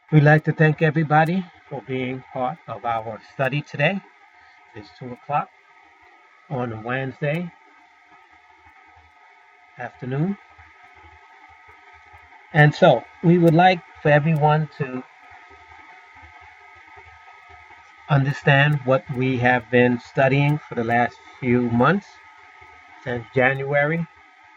We'd like to thank everybody for being part of our study today. It's 2 o'clock on a Wednesday afternoon. And so we would like for everyone to understand what we have been studying for the last few months since January.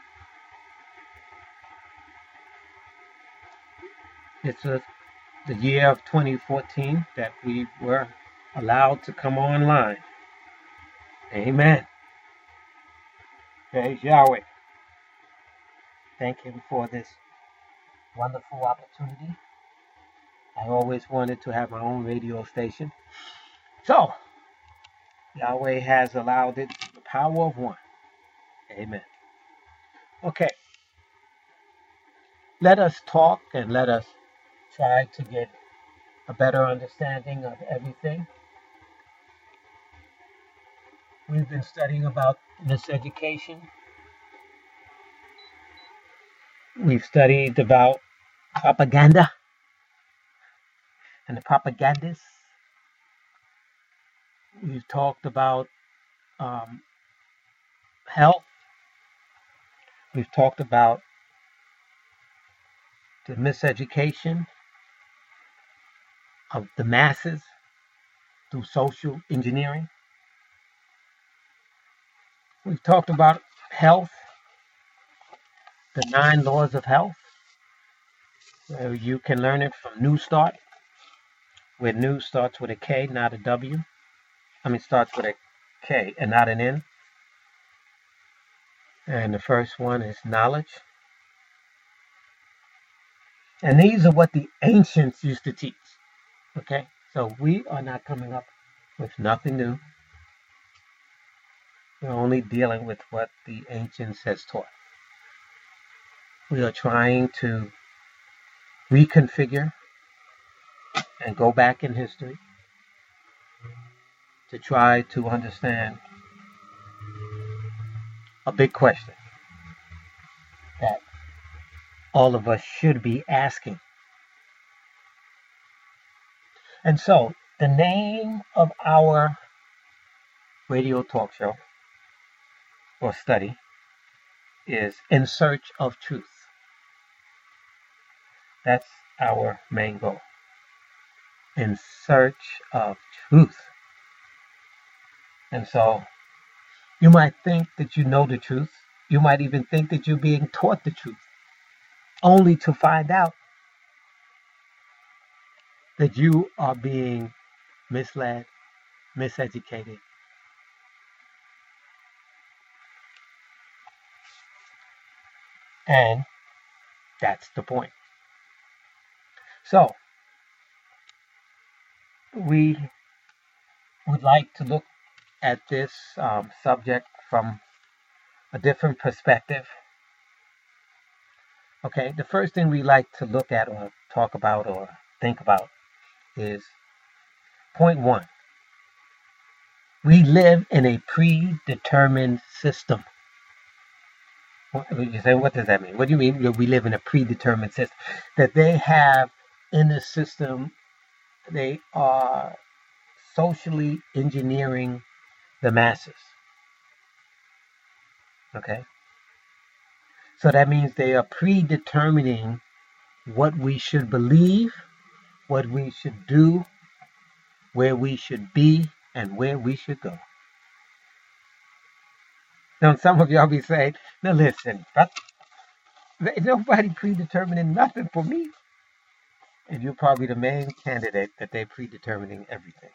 It's the year of 2014 that we were allowed to come online. Amen. Praise Yahweh. Thank Him for this wonderful opportunity. I always wanted to have my own radio station. So, Yahweh has allowed it, the power of one. Amen. Okay. Let us talk and let us try to get a better understanding of everything. We've been studying about miseducation. We've studied about propaganda and the propagandists. We've talked about health. We've talked about the miseducation of the masses through social engineering. We've talked about health, the 9 laws of health, where you can learn it from New Start, where New starts with a K, not a W. Starts with a K and not an N. And the first one is knowledge. And these are what the ancients used to teach. Okay? So we are not coming up with nothing new. We're only dealing with what the ancients has taught. We are trying to reconfigure and go back in history to try to understand a big question that all of us should be asking. And so, the name of our radio talk show or study is In Search of Truth. That's our main goal. In search of truth. And so, you might think that you know the truth. You might even think that you're being taught the truth, only to find out that you are being misled, miseducated. And that's the point. So, we would like to look at this subject from a different perspective. Okay, the first thing we like to look at or talk about or think about is point 1. We live in a predetermined system. You say, what does that mean? What do you mean we live in a predetermined system? That they have in the system, they are socially engineering the masses. Okay? So that means they are predetermining what we should believe, what we should do, where we should be, and where we should go. Now, some of y'all be saying, now listen, nobody predetermining nothing for me. And you're probably the main candidate that they're predetermining everything.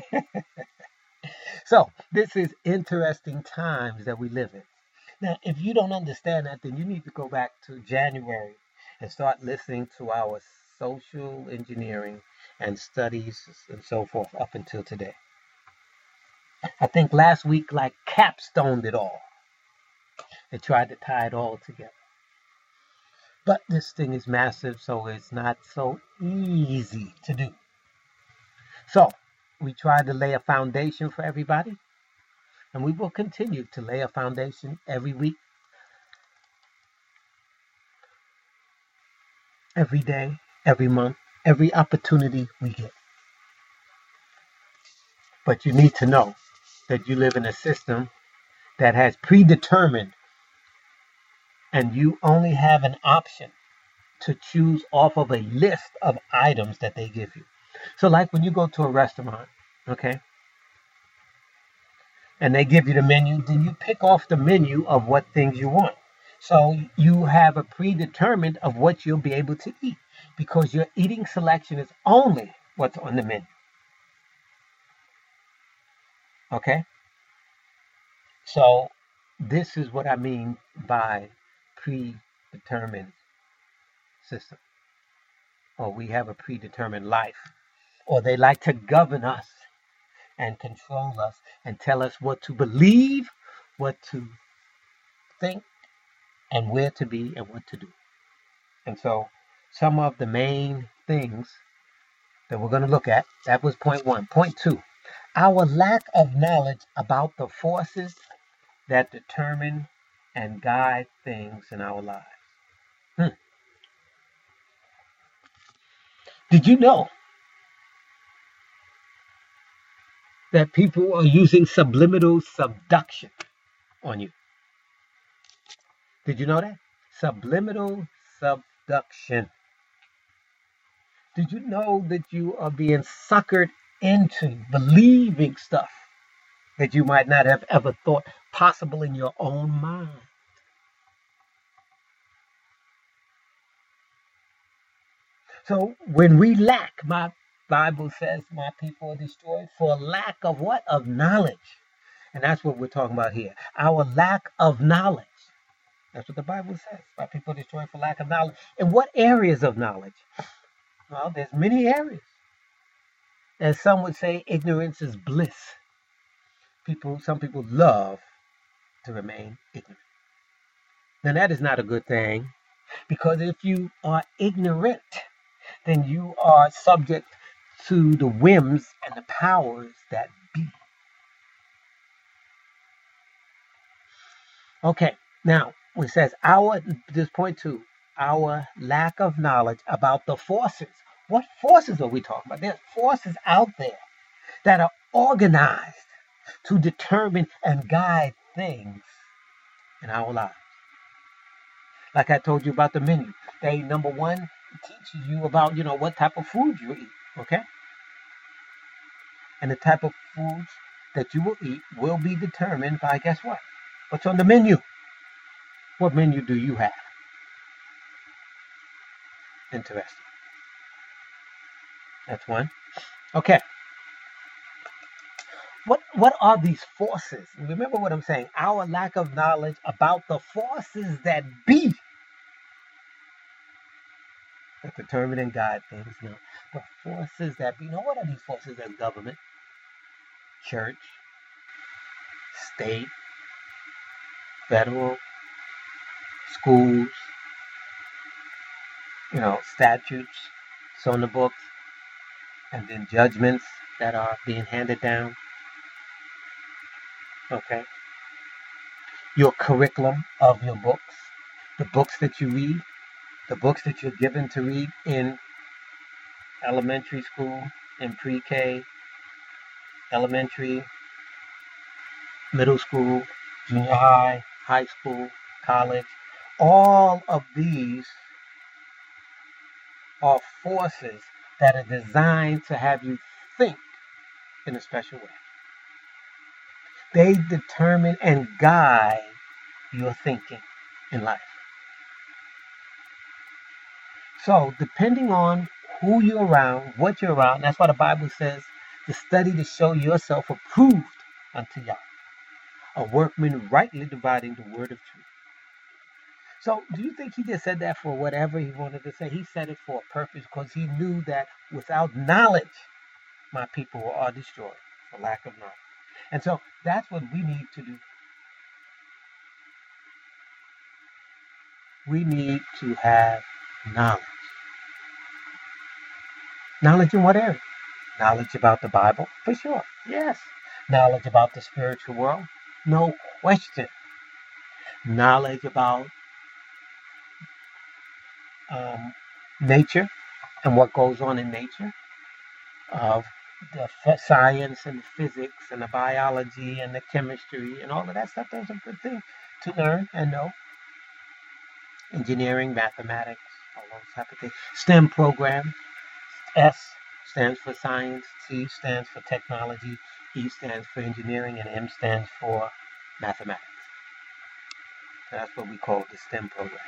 So, this is interesting times that we live in. Now, if you don't understand that, then you need to go back to January and start listening to our social engineering and studies and so forth up until today. I think last week capstoned it all. They tried to tie it all together. But this thing is massive, so it's not so easy to do. So, we tried to lay a foundation for everybody, and we will continue to lay a foundation every week, every day, every month, every opportunity we get. But you need to know that you live in a system that has predetermined, and you only have an option to choose off of a list of items that they give you. So, like when you go to a restaurant, okay, and they give you the menu, then you pick off the menu of what things you want. So, you have a predetermined of what you'll be able to eat because your eating selection is only what's on the menu. Okay? So, this is what I mean by predetermined system. Or we have a predetermined life. Or they like to govern us and control us and tell us what to believe, what to think, and where to be and what to do. And so some of the main things that we're going to look at, that was point one. Point two, our lack of knowledge about the forces that determine and guide things in our lives. Did you know that people are using subliminal subduction on you? Did you know that? Subliminal subduction. Did you know that you are being suckered into believing stuff that you might not have ever thought possible in your own mind? So when we lack, my Bible says my people are destroyed for lack of what? Of knowledge. And that's what we're talking about here. Our lack of knowledge. That's what the Bible says. My people are destroyed for lack of knowledge. In what areas of knowledge? Well, there's many areas. As some would say, ignorance is bliss. Some people love to remain ignorant. Now that is not a good thing, because if you are ignorant, then you are subject to the whims and the powers that be. Okay, now it says this point two, our lack of knowledge about the forces. What forces are we talking about? There's forces out there that are organized to determine and guide things in our lives. Like I told you about the menu. They, number one, teach you about, what type of food you eat, okay? And the type of foods that you will eat will be determined by, guess what? What's on the menu? What menu do you have? Interesting. That's one. Okay. What are these forces? Remember what I'm saying. Our lack of knowledge about the forces that be that determine and guide things. The forces that be. What are these forces? There's government, church, state, federal, schools, statutes, so in the books, and then judgments that are being handed down. Okay. Your curriculum of your books, the books that you read, the books that you're given to read in elementary school, in pre-K, elementary, middle school, junior high, high school, college. All of these are forces that are designed to have you think in a special way. They determine and guide your thinking in life. So, depending on who you're around, what you're around, that's why the Bible says to study to show yourself approved unto Yah, a workman rightly dividing the word of truth. So, do you think he just said that for whatever he wanted to say? He said it for a purpose, because he knew that without knowledge, my people are destroyed for lack of knowledge. And so that's what we need to do. We need to have knowledge. Knowledge in what area? Knowledge about the Bible, for sure. Yes. Knowledge about the spiritual world? No question. Knowledge about nature and what goes on in nature, of the science and physics and the biology and the chemistry and all of that stuff. Those are good things to learn and know. Engineering, mathematics, all those type of things. STEM programs. S stands for science, T stands for technology, E stands for engineering, and M stands for mathematics. So that's what we call the STEM program.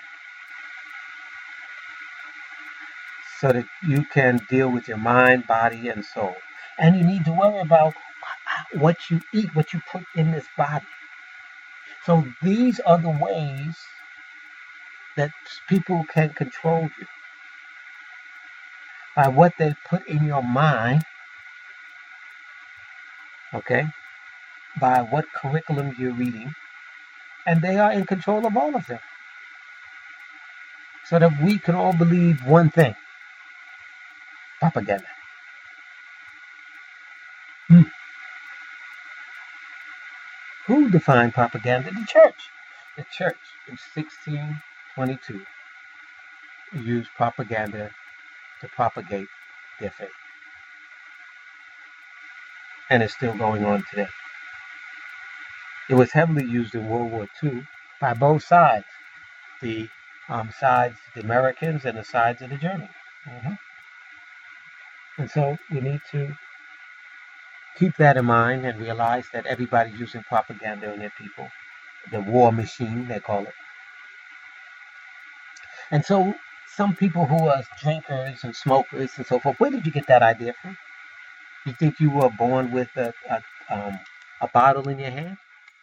So that you can deal with your mind, body, and soul. And you need to worry about what you eat, what you put in this body. So these are the ways that people can control you. By what they put in your mind, okay? By what curriculum you're reading, and they are in control of all of them. So that we can all believe one thing: propaganda. Who defined propaganda? The church. The church in 1622 used propaganda to propagate their faith. And it's still going on today. It was heavily used in World War II by both sides. The sides, the Americans, and the sides of the Germans. And so we need to keep that in mind and realize that everybody's using propaganda on their people. The war machine, they call it. And so some people who are drinkers and smokers and so forth, where did you get that idea from? You think you were born with a bottle in your hand?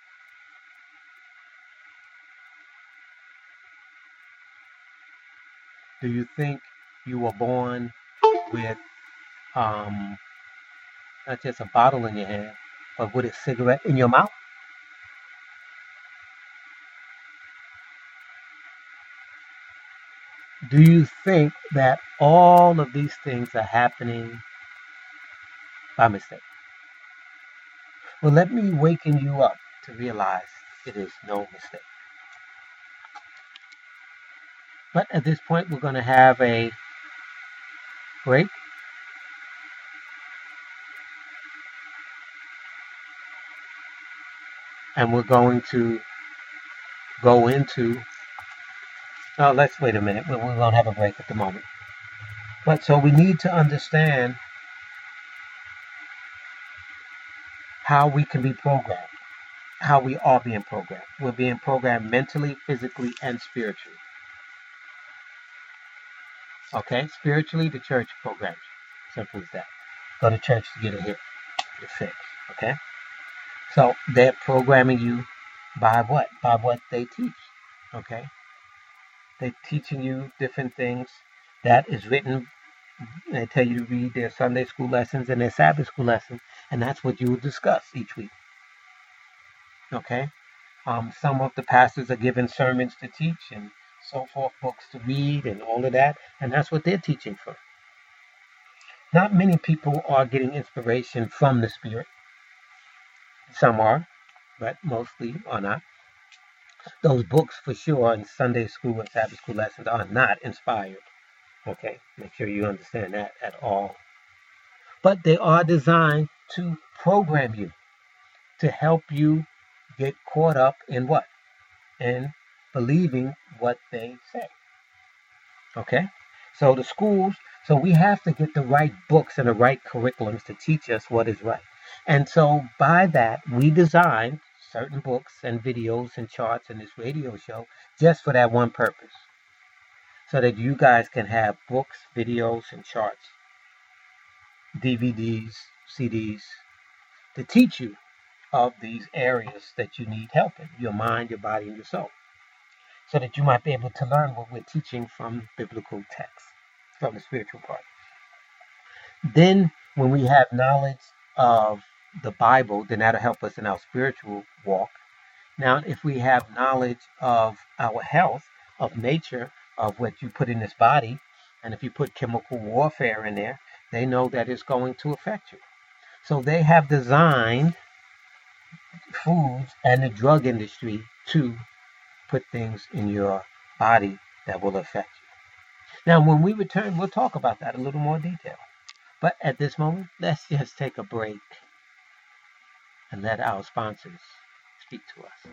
Do you think you were born with not just a bottle in your hand, but with a cigarette in your mouth? Do you think that all of these things are happening by mistake? Well, let me waken you up to realize it is no mistake. But at this point, we're going to have a break. And we're going to go into... Oh, let's wait a minute. We won't have a break at the moment. But so we need to understand how we can be programmed, how we are being programmed. We're being programmed mentally, physically, and spiritually. Okay? Spiritually, the church programs you. Simple as that. Go to church to get a hit, get fixed. Okay? So they're programming you by what? By what they teach. Okay? They're teaching you different things that is written. They tell you to read their Sunday school lessons and their Sabbath school lessons, and that's what you will discuss each week. Okay? Some of the pastors are given sermons to teach and so forth, books to read and all of that, and that's what they're teaching from. Not many people are getting inspiration from the Spirit. Some are, but mostly are not. Those books for sure in Sunday school and Sabbath school lessons are not inspired. Okay, make sure you understand that at all. But they are designed to program you, to help you get caught up in what? In believing what they say. Okay? So the schools, so we have to get the right books and the right curriculums to teach us what is right. And so by that, we designed certain books and videos and charts in this radio show just for that one purpose. So that you guys can have books, videos, and charts, DVDs, CDs, to teach you of these areas that you need help in, your mind, your body, and your soul. So that you might be able to learn what we're teaching from biblical texts, from the spiritual part. Then, when we have knowledge of the Bible, then that'll help us in our spiritual walk. Now, if we have knowledge of our health, of nature, of what you put in this body, and if you put chemical warfare in there, they know that it's going to affect you. So they have designed foods and the drug industry to put things in your body that will affect you. Now, when we return, we'll talk about that in a little more detail. But at this moment, let's just take a break and let our sponsors speak to us.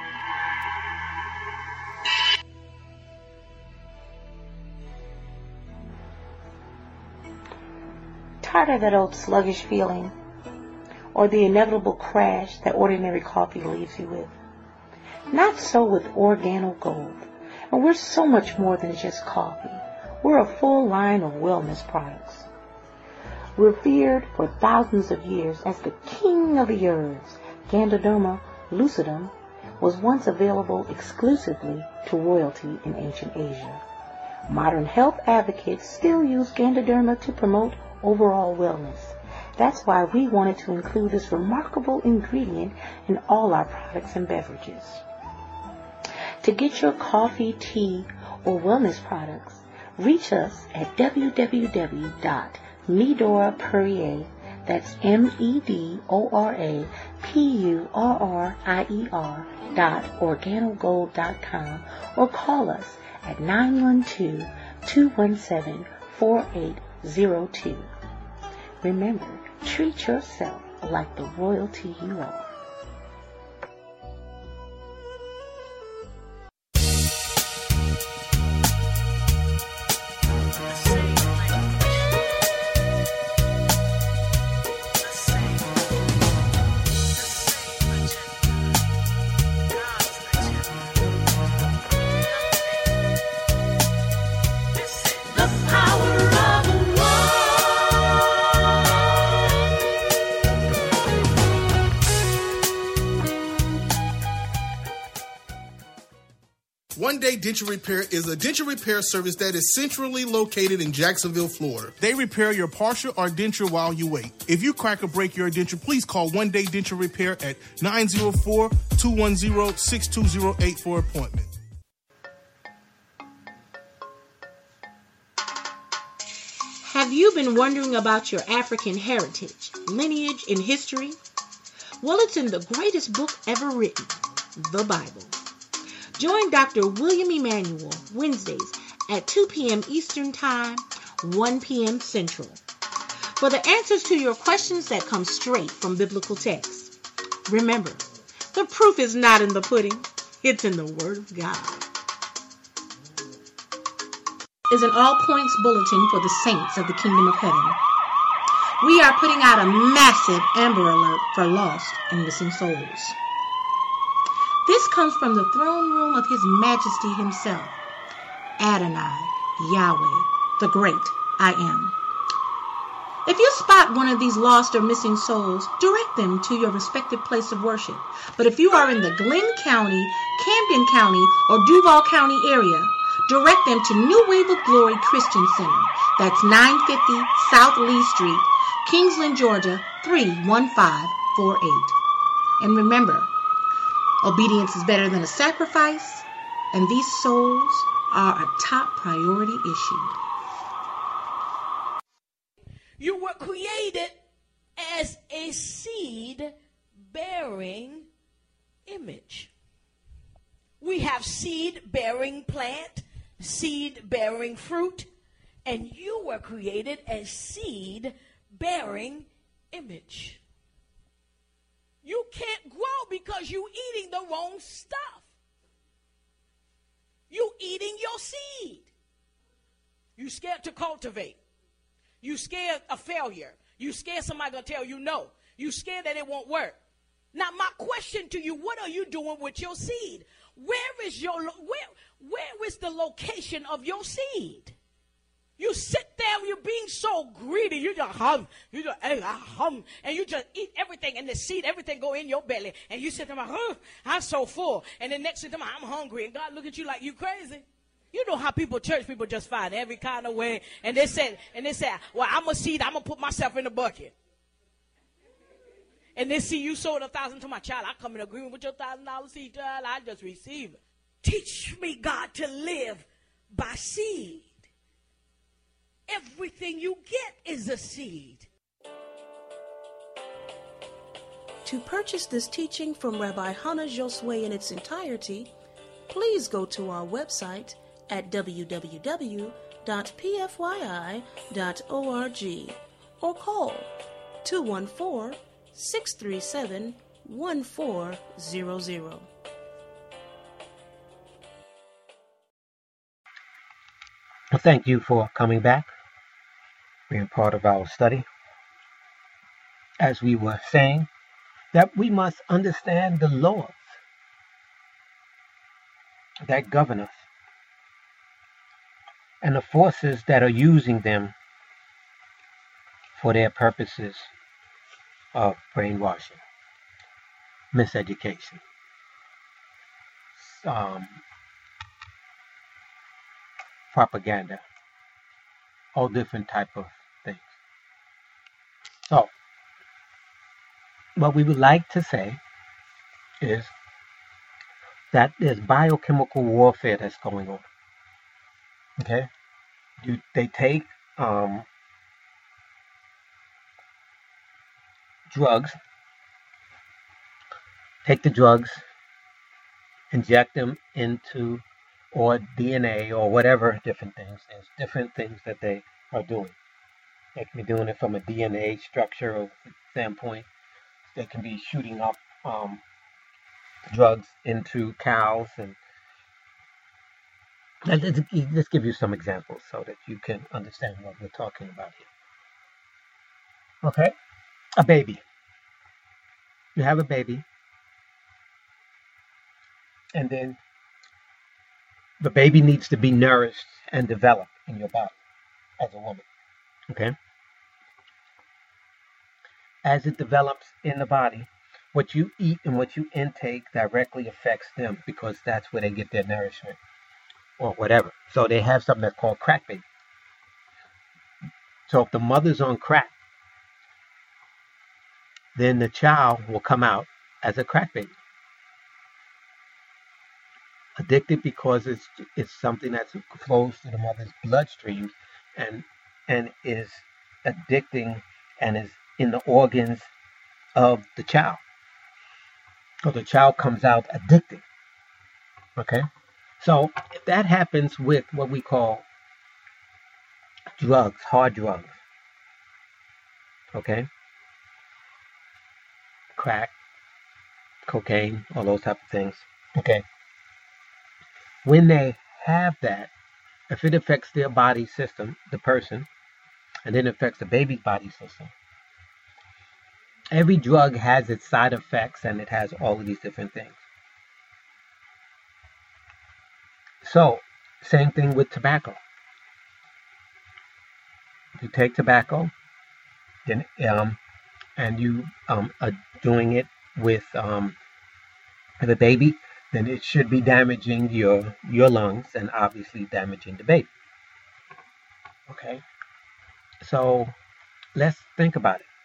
Tired of that old sluggish feeling or the inevitable crash that ordinary coffee leaves you with? Not so with Organo Gold. And we're so much more than just coffee. We're a full line of wellness products. Revered for thousands of years as the king of the herbs, Ganoderma lucidum was once available exclusively to royalty in ancient Asia. Modern health advocates still use Ganoderma to promote overall wellness. That's why we wanted to include this remarkable ingredient in all our products and beverages. To get your coffee, tea, or wellness products, reach us at www.medorapurrier, that's medorapurrier.organogold.com, or call us at 912-217-4802. Remember, treat yourself like the royalty you are. One Day Denture Repair is a denture repair service that is centrally located in Jacksonville, Florida. They repair your partial or denture while you wait. If you crack or break your denture, please call One Day Denture Repair at 904-210-6208 for an appointment. Have you been wondering about your African heritage, lineage, and history? Well, it's in the greatest book ever written, the Bible. Join Dr. William Emanuel Wednesdays at 2 p.m. Eastern Time, 1 p.m. Central, for the answers to your questions that come straight from biblical texts. Remember, the proof is not in the pudding, it's in the Word of God. Is an all-points bulletin for the saints of the Kingdom of Heaven. We are putting out a massive Amber Alert for lost and missing souls. This comes from the throne room of His Majesty Himself, Adonai, Yahweh, the great I Am. If you spot one of these lost or missing souls, direct them to your respective place of worship. But if you are in the Glenn County, Camden County, or Duval County area, direct them to New Wave of Glory Christian Center. That's 950 South Lee Street, Kingsland, Georgia, 31548. And remember, obedience is better than a sacrifice, and these souls are a top priority issue. You were created as a seed-bearing image. We have seed-bearing plant, seed-bearing fruit, and you were created as seed-bearing image. You can't grow because you're eating the wrong stuff. You eating your seed. You scared to cultivate. You scared of failure. You scared somebody gonna tell you no. You scared that it won't work. Now my question to you, what are you doing with your seed? Where is the location of your seed? You sit there, you're being so greedy. You just hum, and you just eat everything, and the seed, everything go in your belly. And you sit there, I'm so full. And the next thing, I'm hungry. And God look at you like you crazy. You know how church people just find every kind of way. And they say, well, I'm a seed, I'm going to put myself in the bucket. And they see you sold $1,000 to my child. I come in agreement with your $1,000 seed, child. I just receive it. Teach me, God, to live by seed. Everything you get is a seed. To purchase this teaching from Rabbi Hannah Josue in its entirety, please go to our website at www.medorapurrier.org. or call 214-637-1400. Thank you for coming back, being part of our study. As we were saying, that we must understand the laws that govern us and the forces that are using them for their purposes of brainwashing, miseducation, propaganda, all different type of things. So, what we would like to say is that there's biochemical warfare that's going on. Okay, they take drugs, inject them into or DNA or whatever different things. There's different things that they are doing. They can be doing it from a DNA structure standpoint. They can be shooting up drugs into cows, and let's give you some examples so that you can understand what we're talking about here. Okay, a baby. You have a baby, and then the baby needs to be nourished and developed in your body as a woman. Okay? As it develops in the body, what you eat and what you intake directly affects them, because that's where they get their nourishment or whatever. So they have something that's called crack baby. So if the mother's on crack, then the child will come out as a crack baby. Addicted because it's something that flows through the mother's bloodstream and is addicting and is in the organs of the child. So the child comes out addicted. Okay? So if that happens with what we call drugs, hard drugs, okay? Crack, cocaine, all those type of things. Okay. When they have that, if it affects their body system, the person, and then it affects the baby's body system, every drug has its side effects and it has all of these different things. So, same thing with tobacco. If you take tobacco, then and you are doing it with the baby, then it should be damaging your lungs and obviously damaging the baby. Okay, so let's think about it.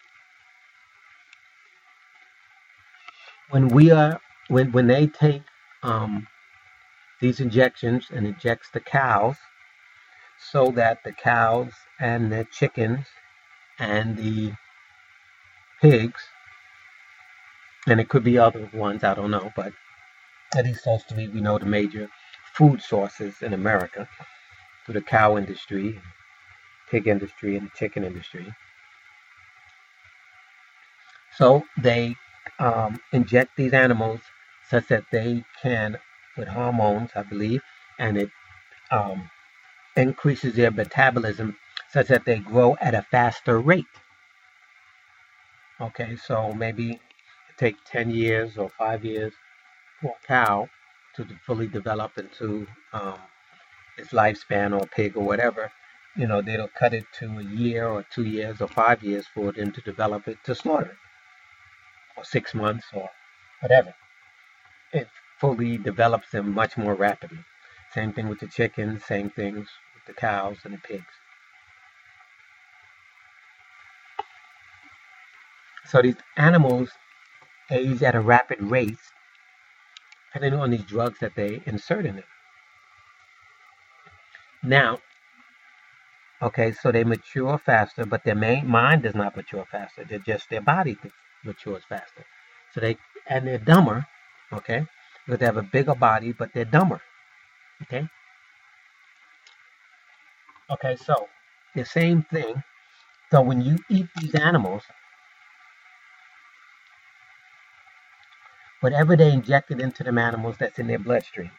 When they take these injections and injects the cows, so that the cows and the chickens and the pigs, and it could be other ones, I don't know, but at least those three we know the major food sources in America, through the cow industry, pig industry, and the chicken industry. So they inject these animals such that they can, with hormones, I believe, and it increases their metabolism such that they grow at a faster rate. Okay, so maybe it takes 10 years or 5 years for a cow to fully develop into its lifespan, or a pig or whatever. You know, they'll cut it to a year or 2 years or 5 years for them to develop it to slaughter it, or 6 months or whatever. It fully develops them much more rapidly. Same thing with the chickens, same things with the cows and the pigs. So these animals age at a rapid rate depending on these drugs that they insert in them. Now, okay, so they mature faster, but their mind does not mature faster. They're just, their body matures faster. So they're dumber, okay? Because they have a bigger body, but they're dumber, okay? Okay, so the same thing. So when you eat these animals, whatever they injected into them animals that's in their bloodstream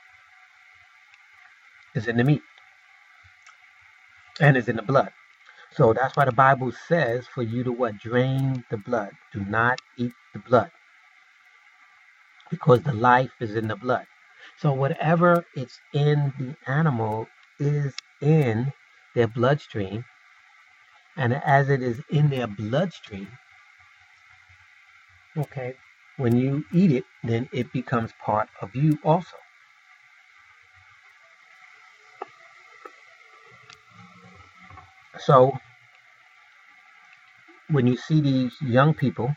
is in the meat and is in the blood. So that's why the Bible says for you to what? Drain the blood. Do not eat the blood because the life is in the blood. So whatever it's in the animal is in their bloodstream. And as it is in their bloodstream, okay, when you eat it, then it becomes part of you also. So when you see these young people,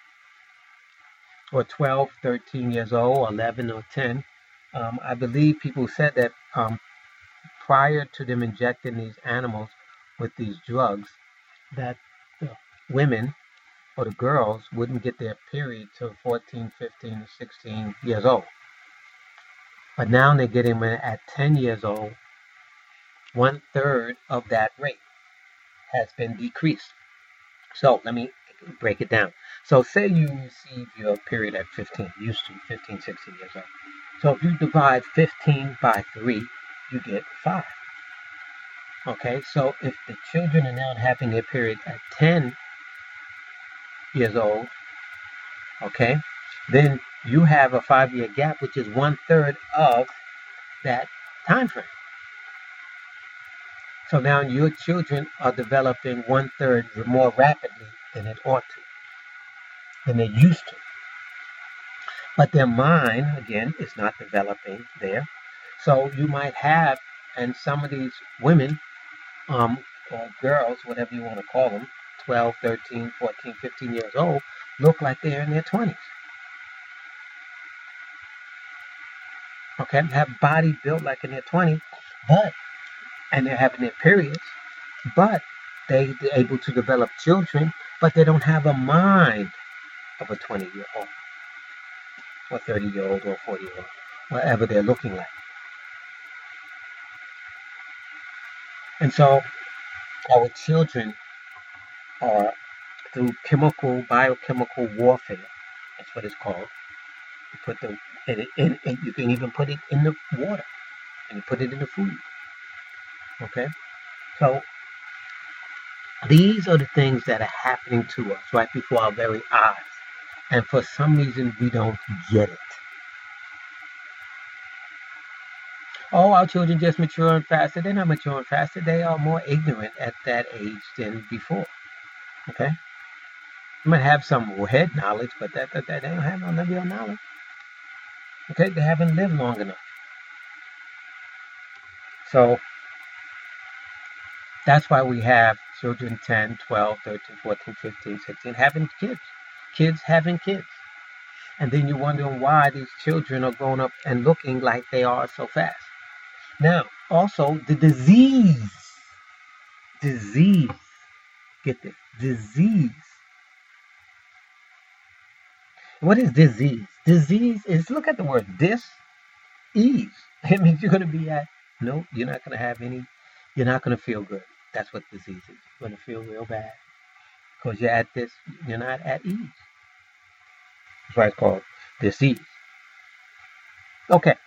or 12, 13 years old, 11 or 10, I believe people said that prior to them injecting these animals with these drugs, that the women or the girls wouldn't get their period till 14, 15, 16 years old. But now they're getting them at 10 years old. 1/3 of that rate has been decreased. So let me break it down. So say you receive your period at 15, used to 15, 16 years old. So if you divide 15 by 3, you get 5. Okay, so if the children are now having their period at 10 years old, okay, then you have a 5-year gap, which is 1/3 of that time frame. So now your children are developing 1/3 more rapidly than it ought to, than they used to. But their mind, again, is not developing there. So you might have, and some of these women, or girls, whatever you want to call them, 12, 13, 14, 15 years old, look like they're in their 20s. Okay, have body built like in their 20s, and they're having their periods, but they're able to develop children, but they don't have a mind of a 20-year-old, or 30-year-old, or 40-year-old, whatever they're looking like. And so our children are, through biochemical warfare, that's what it's called. You put the, and you can even put it in the water, and you put it in the food. Okay? So these are the things that are happening to us right before our very eyes. And for some reason, we don't get it. Oh, our children just maturing faster. They're not maturing faster. They are more ignorant at that age than before. Okay? You might have some head knowledge, but that they don't have no real knowledge. Okay? They haven't lived long enough. So that's why we have children 10, 12, 13, 14, 15, 16 having kids. Kids having kids. And then you're wondering why these children are growing up and looking like they are so fast. Now, also the disease. Get this. Disease. What is disease? Disease is, look at the word dis-ease. It means you're going to be at, no, you're not going to have any, you're not going to feel good. That's what disease is. You're going to feel real bad. Because you're at this, you're not at ease. That's why it's called disease. Okay.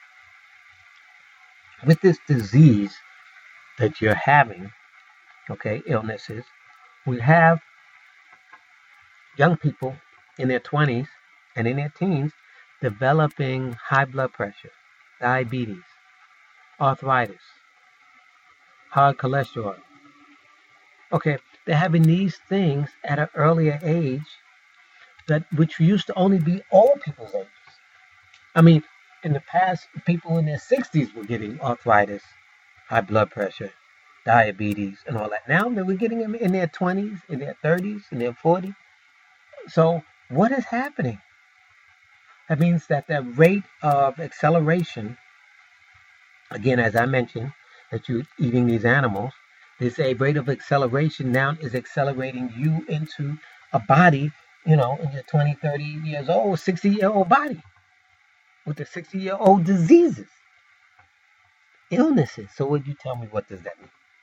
With this disease that you're having, okay, illnesses, we have young people in their 20s and in their teens developing high blood pressure, diabetes, arthritis, high cholesterol. Okay, they're having these things at an earlier age, that which used to only be old people's ages. I mean, in the past, people in their 60s were getting arthritis, high blood pressure, diabetes, and all that. Now we're getting them in their 20s, in their 30s, in their 40s. So what is happening? That means that the rate of acceleration, again, as I mentioned, that you're eating these animals, there's a rate of acceleration now is accelerating you into a body, in your 20, 30 years old, 60-year-old body with the 60-year-old diseases, illnesses. So would you tell me, what does that mean?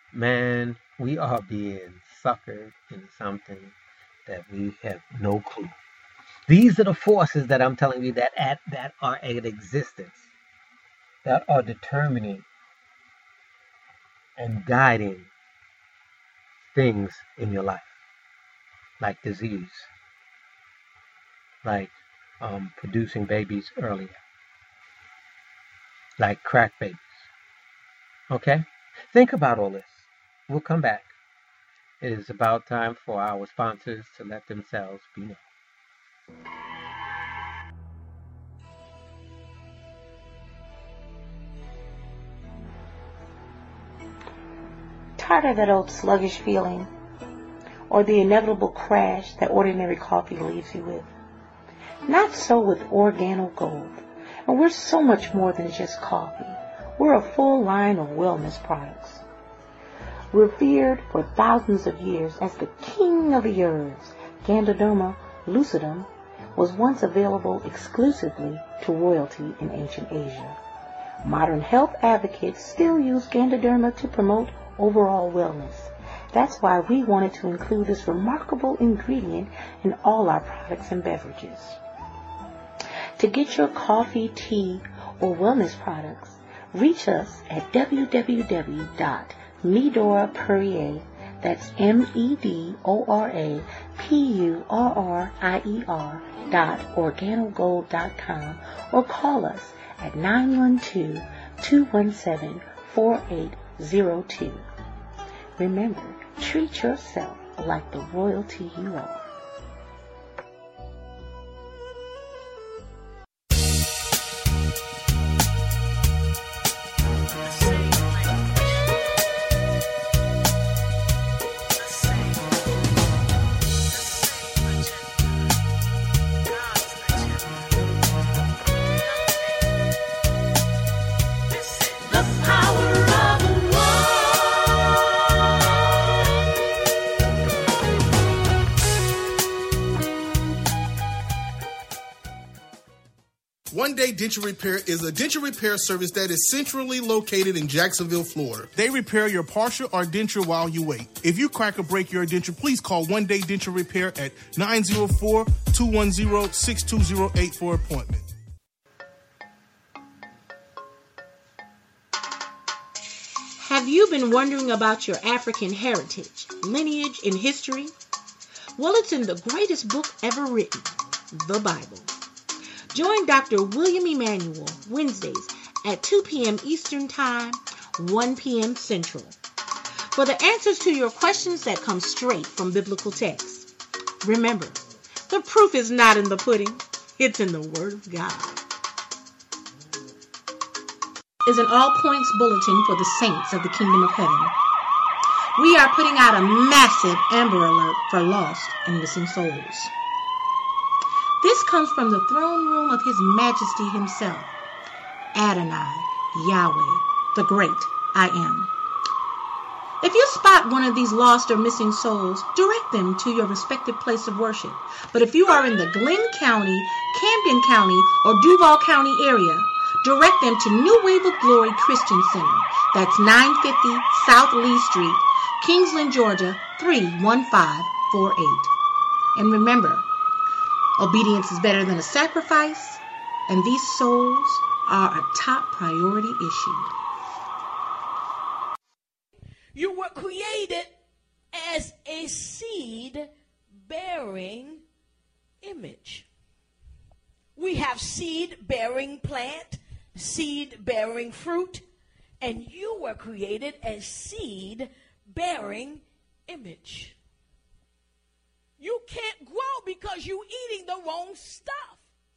Man, we are being suckered into something that we have no clue. These are the forces that I'm telling you that are in existence, that are determining and guiding things in your life, like disease, like producing babies earlier, like crack babies. Okay? Think about all this. We'll come back. It is about time for our sponsors to let themselves be known. Tired of that old sluggish feeling or the inevitable crash that ordinary coffee leaves you with? Not so with Organo Gold. And we're so much more than just coffee. We're a full line of wellness products. Revered for thousands of years as the king of the herbs, Ganoderma lucidum was once available exclusively to royalty in ancient Asia. Modern health advocates still use Ganoderma to promote overall wellness. That's why we wanted to include this remarkable ingredient in all our products and beverages. To get your coffee, tea, or wellness products, reach us at www.medorapurrier, that's medorapurrier.organogold.com, or call us at 912-217-4802. Remember, treat yourself like the royalty you are. One Day Denture Repair is a denture repair service that is centrally located in Jacksonville, Florida. They repair your partial or denture while you wait. If you crack or break your denture, please call One Day Denture Repair at 904-210-6208 for an appointment. Have you been wondering about your African heritage, lineage, and history? Well, it's in the greatest book ever written, the Bible. Join Dr. William Emanuel Wednesdays at 2 p.m. Eastern Time, 1 p.m. Central, for the answers to your questions that come straight from biblical texts. Remember, the proof is not in the pudding, it's in the Word of God. Is an all-points bulletin for the saints of the Kingdom of Heaven. We are putting out a massive Amber Alert for lost and missing souls. This comes from the throne room of His Majesty Himself, Adonai, Yahweh, the Great I Am. If you spot one of these lost or missing souls, direct them to your respective place of worship. But if you are in the Glenn County, Camden County, or Duval County area, direct them to New Wave of Glory Christian Center. That's 950 South Lee Street, Kingsland, Georgia, 31548. And remember, obedience is better than a sacrifice, and these souls are a top priority issue. You were created as a seed-bearing image. We have seed-bearing plant, seed-bearing fruit, and you were created as seed-bearing image. You can't grow because you're eating the wrong stuff.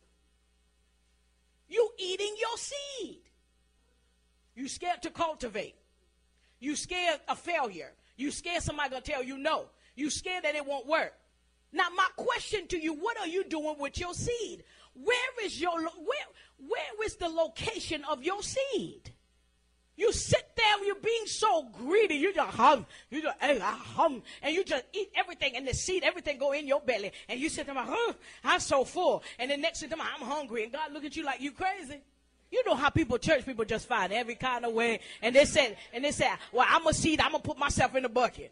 You're eating your seed. You're scared to cultivate. You're scared of failure. You're scared somebody going to tell you no. You're scared that it won't work. Now, my question to you, what are you doing with your seed? Where is the location of your seed? You sit there, you're being so greedy. You just hum, and you just eat everything, and the seed, everything go in your belly. And you sit there, I'm so full. And the next thing, I'm hungry. And God look at you like you crazy. You know how church people just find every kind of way. And they say, well, I'm a seed. I'm going to put myself in the bucket.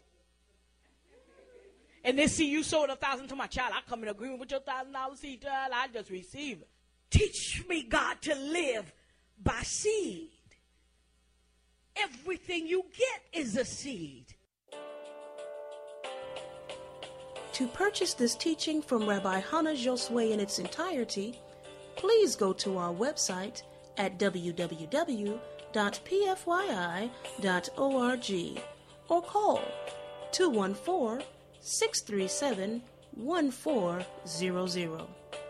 And they see you sold $1,000 to my child. I come in agreement with your $1,000 seed, child. I just receive it. Teach me, God, to live by seed. Everything you get is a seed. To purchase this teaching from Rabbi Hannah Josue in its entirety, please go to our website at www.pfyi.org or call 214-637-1400.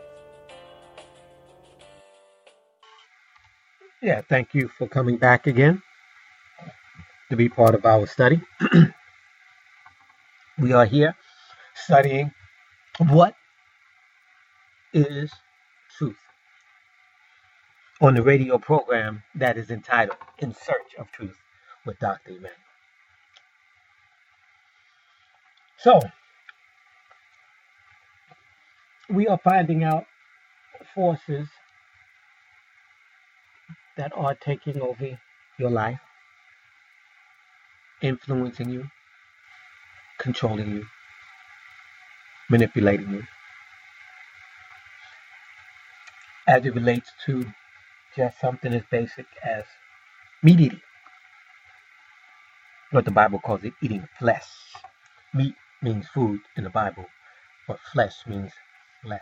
Yeah, thank you for coming back again to be part of our study. We are here studying what is truth on the radio program that is entitled In Search of Truth with Dr. Emmanuel. So, we are finding out forces that are taking over your life, influencing you, controlling you, manipulating you, as it relates to just something as basic as meat eating. What the Bible calls it, eating flesh. Meat means food in the Bible, but flesh means flesh.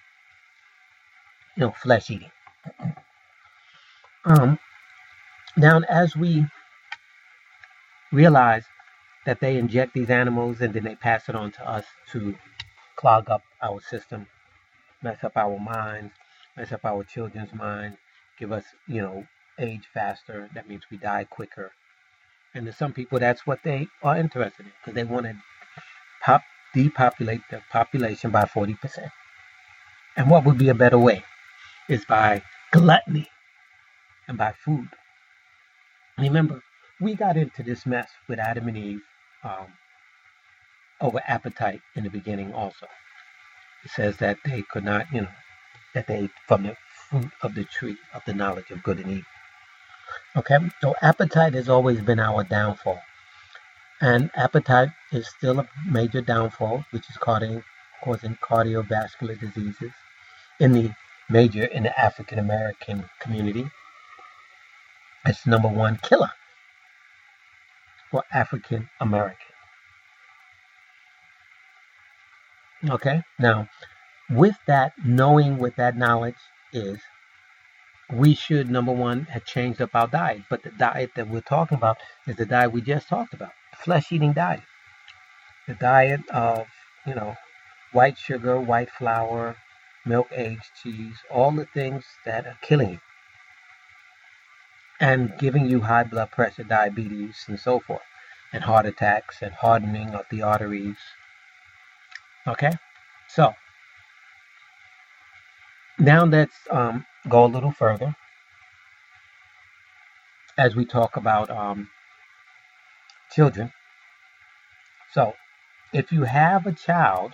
Flesh eating. Now, as we realize that they inject these animals and then they pass it on to us to clog up our system, mess up our minds, mess up our children's minds, give us, age faster. That means we die quicker. And to some people, that's what they are interested in, because they want to depopulate the population by 40%. And what would be a better way is by gluttony and by food. Remember, we got into this mess with Adam and Eve over appetite in the beginning also. It says that they could not, that they ate from the fruit of the tree of the knowledge of good and evil. Okay, so appetite has always been our downfall. And appetite is still a major downfall, which is causing cardiovascular diseases in the African American community. It's number one killer for African American. Okay, now with that, knowing what that knowledge is, we should, number one, have changed up our diet. But the diet that we're talking about is the diet we just talked about, flesh-eating diet. The diet of, white sugar, white flour, milk-aged cheese, all the things that are killing you and giving you high blood pressure, diabetes, and so forth, and heart attacks and hardening of the arteries. Okay? So, now let's go a little further as we talk about children. So, if you have a child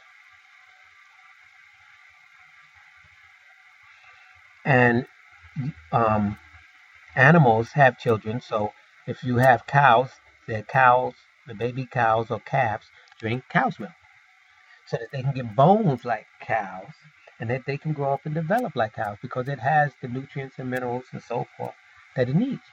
and animals have children, so if you have cows, the baby cows or calves drink cow's milk so that they can get bones like cows and that they can grow up and develop like cows because it has the nutrients and minerals and so forth that it needs.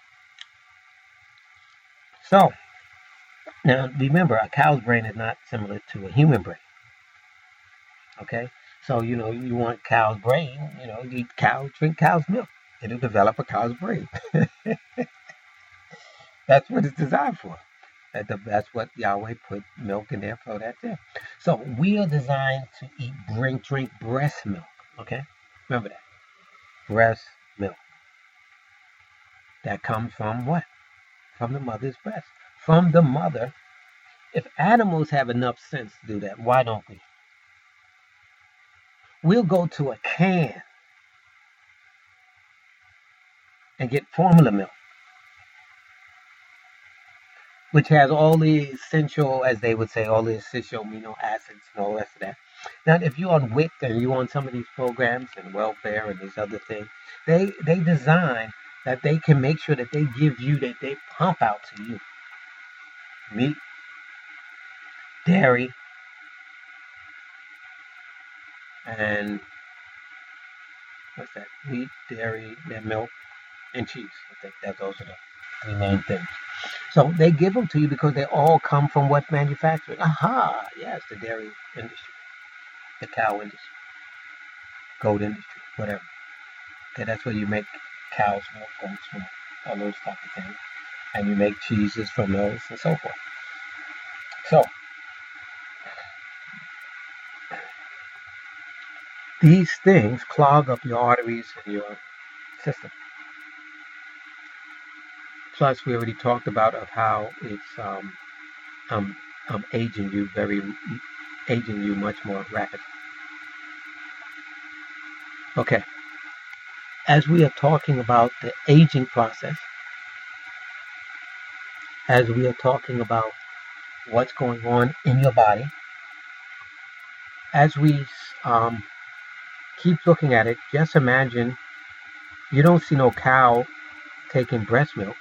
So, now remember, a cow's brain is not similar to a human brain. Okay? So, you want cow's brain, you eat drink cow's milk. It'll develop a cow's brain. That's what it's designed for. That's what Yahweh put milk in there for. That's it. So we are designed to drink breast milk. Okay? Remember that. Breast milk. That comes from what? From the mother's breast. From the mother. If animals have enough sense to do that, why don't we? We'll go to a can and get formula milk, which has all the essential, as they would say, all the essential amino acids and all the rest of that. Now, if you're on WIC and you're on some of these programs and welfare and these other things, they design that they can make sure that they give you, that they pump out to you. Meat, dairy, and what's that? Meat, dairy, and milk, and cheese. I think that those are the three main things. So they give them to you because they all come from what manufacturing? Aha! Yes, the dairy industry, the cow industry, goat industry, whatever. Okay, that's where you make cow's milk, goat's milk, all those type of things, and you make cheeses from those and so forth. So these things clog up your arteries and your system. Plus, we already talked about of how it's aging you much more rapidly. Okay. As we are talking about the aging process, as we are talking about what's going on in your body, as we keep looking at it, just imagine you don't see no cow taking breast milk.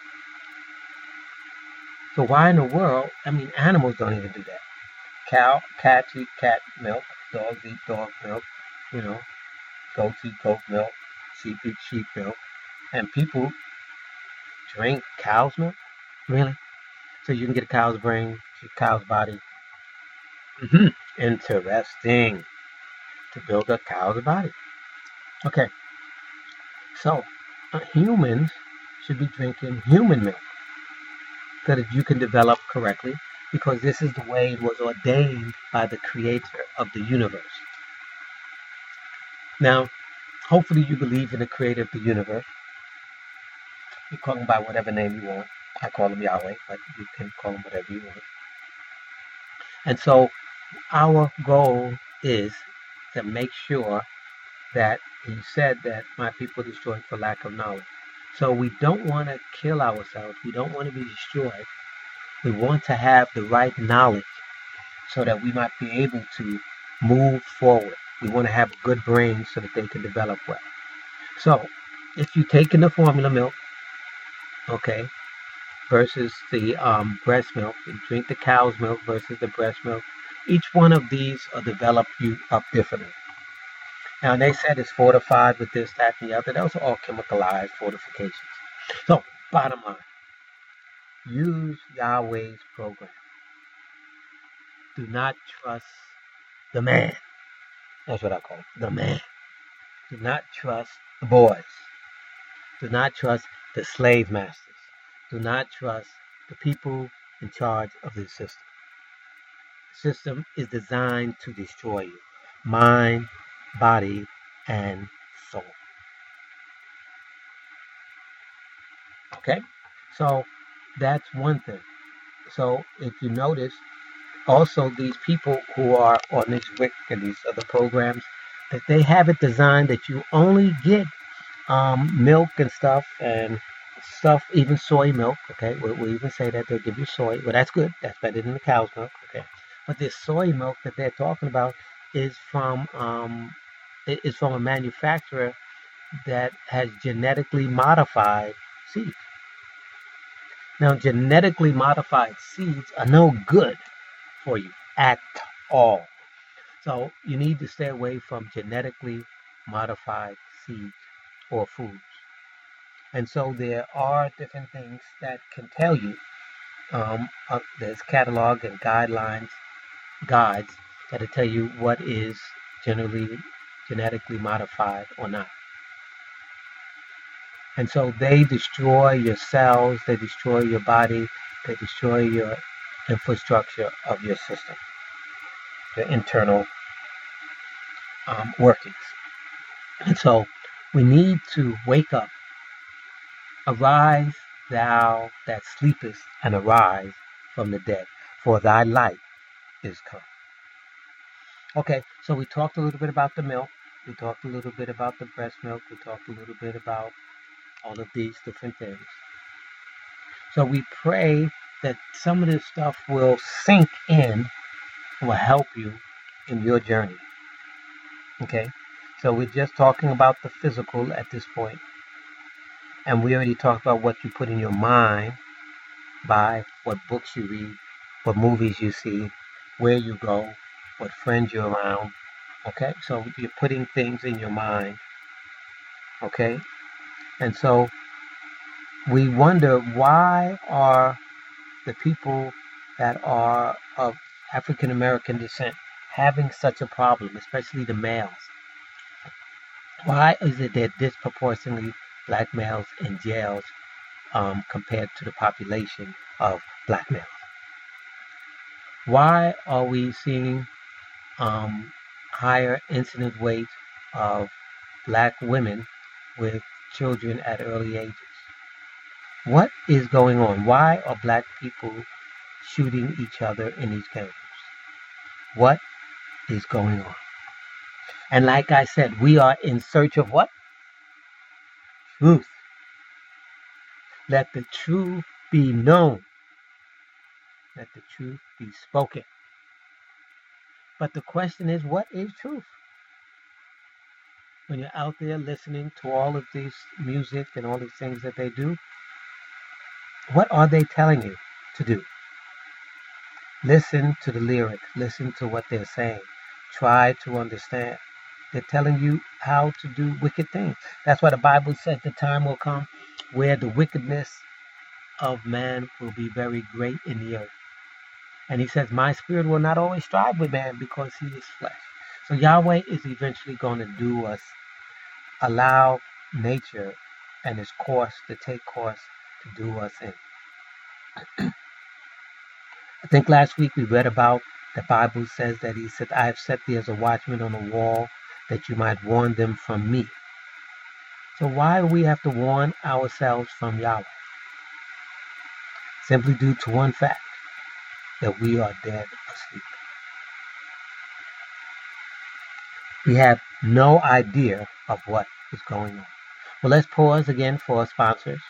So why in the world, animals don't even do that. Cats eat cat milk, dogs eat dog milk, goats eat goat milk, sheep eat sheep milk, and people drink cow's milk? Really? So you can get a cow's brain, a cow's body. Interesting. To build a cow's body. Okay. So humans should be drinking human milk so that you can develop correctly, because this is the way it was ordained by the creator of the universe. Now, hopefully you believe in the creator of the universe. You call him by whatever name you want. I call him Yahweh, but you can call him whatever you want. And so our goal is to make sure that he said that my people are destroyed for lack of knowledge. So we don't want to kill ourselves. We don't want to be destroyed. We want to have the right knowledge so that we might be able to move forward. We want to have a good brain so that they can develop well. So if you take in the formula milk, okay, versus the breast milk, you drink the cow's milk versus the breast milk, each one of these will develop you up differently. Now, they said it's fortified with this, that, and the other. Those are all chemicalized fortifications. So, bottom line, use Yahweh's program. Do not trust the man. That's what I call it, the man. Do not trust the boys. Do not trust the slave masters. Do not trust the people in charge of this system. The system is designed to destroy you. Mind, body, and soul. Okay? So that's one thing. So if you notice, also these people who are on this WIC and these other programs, that they have it designed that you only get milk and stuff, even soy milk. Okay, we even say that they give you soy. Well, that's good. That's better than the cow's milk. Okay, but this soy milk that they're talking about is from a manufacturer that has genetically modified seeds. Now, genetically modified seeds are no good for you at all. So you need to stay away from genetically modified seeds or foods. And so there are different things that can tell you. There's catalog and guides that'll tell you what is generally genetically modified or not. And so they destroy your cells, they destroy your body, they destroy your infrastructure of your system, your internal workings. And so we need to wake up. Arise, thou that sleepest, and arise from the dead, for thy light is come. Okay, so we talked a little bit about the milk. We talked a little bit about the breast milk. We talked a little bit about all of these different things. So we pray that some of this stuff will sink in and will help you in your journey. Okay, so we're just talking about the physical at this point. And we already talked about what you put in your mind by what books you read, what movies you see, where you go, what friends you're around. Okay, so you're putting things in your mind. Okay, and so we wonder, why are the people that are of African American descent having such a problem, especially the males? Why is it that disproportionately black males in jails compared to the population of black males? Why are we seeing higher incidence rates of black women with children at early ages? What is going on? Why are black people shooting each other in these camps? What is going on? And like I said, we are in search of what? Truth. Let the truth be known. Let the truth be spoken. But the question is, what is truth? When you're out there listening to all of this music and all these things that they do, what are they telling you to do? Listen to the lyrics. Listen to what they're saying. Try to understand. They're telling you how to do wicked things. That's why the Bible says the time will come where the wickedness of man will be very great in the earth. And he says, my spirit will not always strive with man because he is flesh. So Yahweh is eventually going to do us, allow nature and its course to take course to do us in. I think last week we read about the Bible says that he said, I have set thee as a watchman on the wall that you might warn them from me. So why do we have to warn ourselves from Yahweh? Simply due to one fact, that we are dead asleep. We have no idea of what is going on. Well, let's pause again for our sponsors.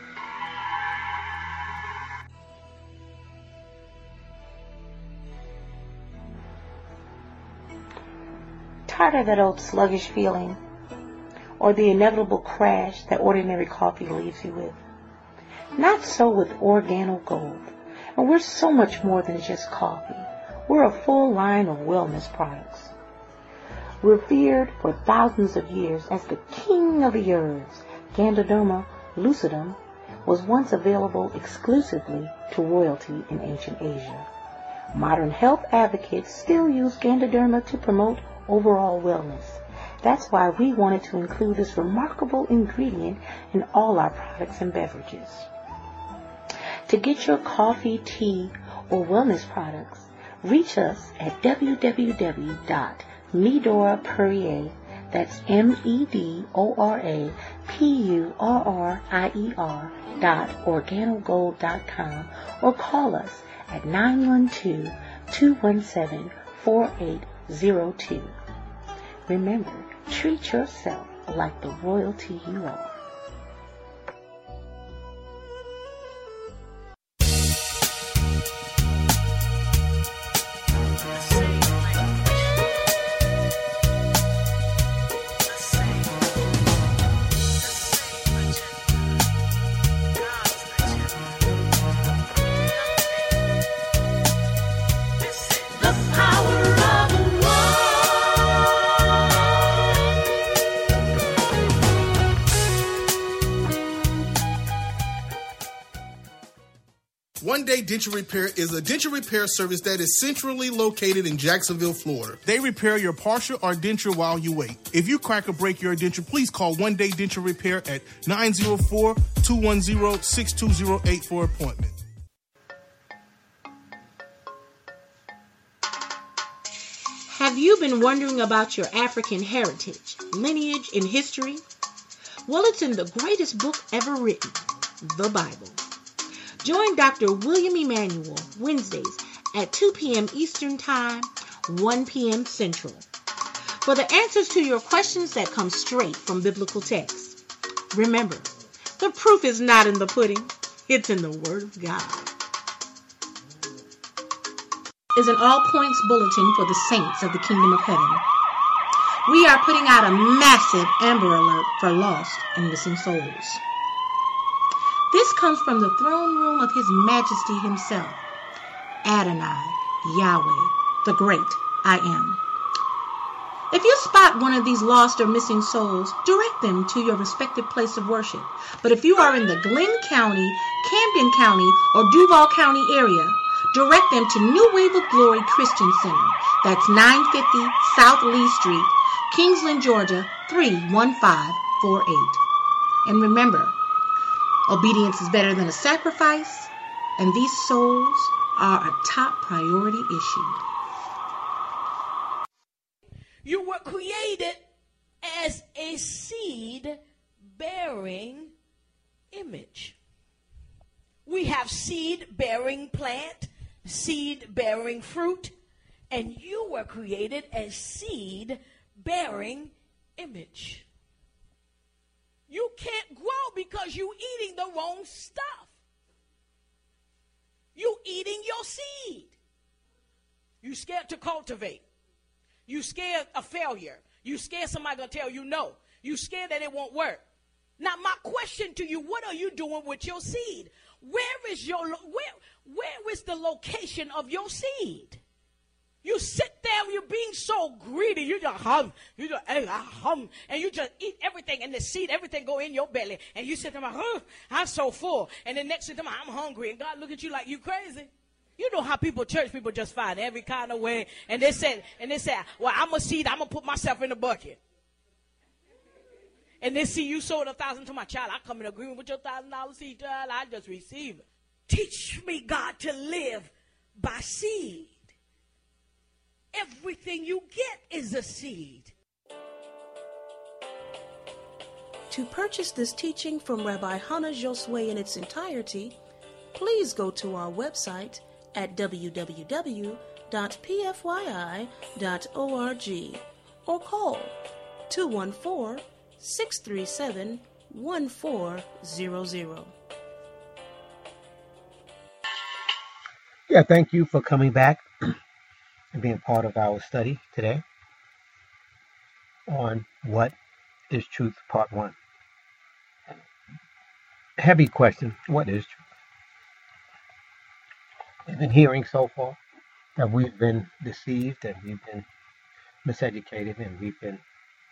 Tired of that old sluggish feeling, or the inevitable crash that ordinary coffee leaves you with? Not so with Organo Gold. And we're so much more than just coffee. We're a full line of wellness products. Revered for thousands of years as the king of the herbs, Ganoderma lucidum was once available exclusively to royalty in ancient Asia. Modern health advocates still use Ganoderma to promote overall wellness. That's why we wanted to include this remarkable ingredient in all our products and beverages. To get your coffee, tea, or wellness products, reach us at www.medorapurrier, that's medorapurrier.organogold.com, or call us at 912-217-4802. Remember, treat yourself like the royalty you are. One Day Denture Repair is a denture repair service that is centrally located in Jacksonville, Florida. They repair your partial or denture while you wait. If you crack or break your denture, please call One Day Denture Repair at 904-210-6208 for an appointment. Have you been wondering about your African heritage, lineage, and history? Well, it's in the greatest book ever written, the Bible. Join Dr. William Emanuel Wednesdays at 2 p.m. Eastern Time, 1 p.m. Central, for the answers to your questions that come straight from biblical texts. Remember, the proof is not in the pudding, it's in the Word of God. Is an all-points bulletin for the saints of the Kingdom of Heaven. We are putting out a massive Amber Alert for lost and missing souls. comes from the throne room of His Majesty Himself, Adonai, Yahweh, the great I Am. If you spot one of these lost or missing souls, direct them to your respective place of worship. But if you are in the Glenn County, Camden County, or Duval County area, direct them to New Wave of Glory Christian Center. That's 950 South Lee Street, Kingsland, Georgia, 31548. And remember, obedience is better than a sacrifice, and these souls are a top priority issue. You were created as a seed-bearing image. We have seed-bearing plant, seed-bearing fruit, and you were created as seed-bearing image. You can't grow because you're eating the wrong stuff. You eating your seed. You scared to cultivate. You scared of failure. You scared somebody gonna tell you no. You scared that it won't work. Now my question to you, what are you doing with your seed? Where is the location of your seed? You sit there, you're being so greedy. You just hum, and you just eat everything, and the seed, everything go in your belly. And you sit there, I'm so full. And the next thing, I'm hungry. And God look at you like you crazy. You know how church people just find every kind of way. And they say, well, I'm a seed, I'm going to put myself in the bucket. And they see you sold $1,000 to my child. I come in agreement with your $1,000 seed, child. I just receive it. Teach me, God, to live by seed. Everything you get is a seed. To purchase this teaching from Rabbi Hannah Josue in its entirety, please go to our website at www.pfyi.org or call 214-637-1400. Yeah, thank you for coming back and being part of our study today on What is Truth, Part 1. Heavy question, what is truth? We've been hearing so far that we've been deceived and we've been miseducated and we've been,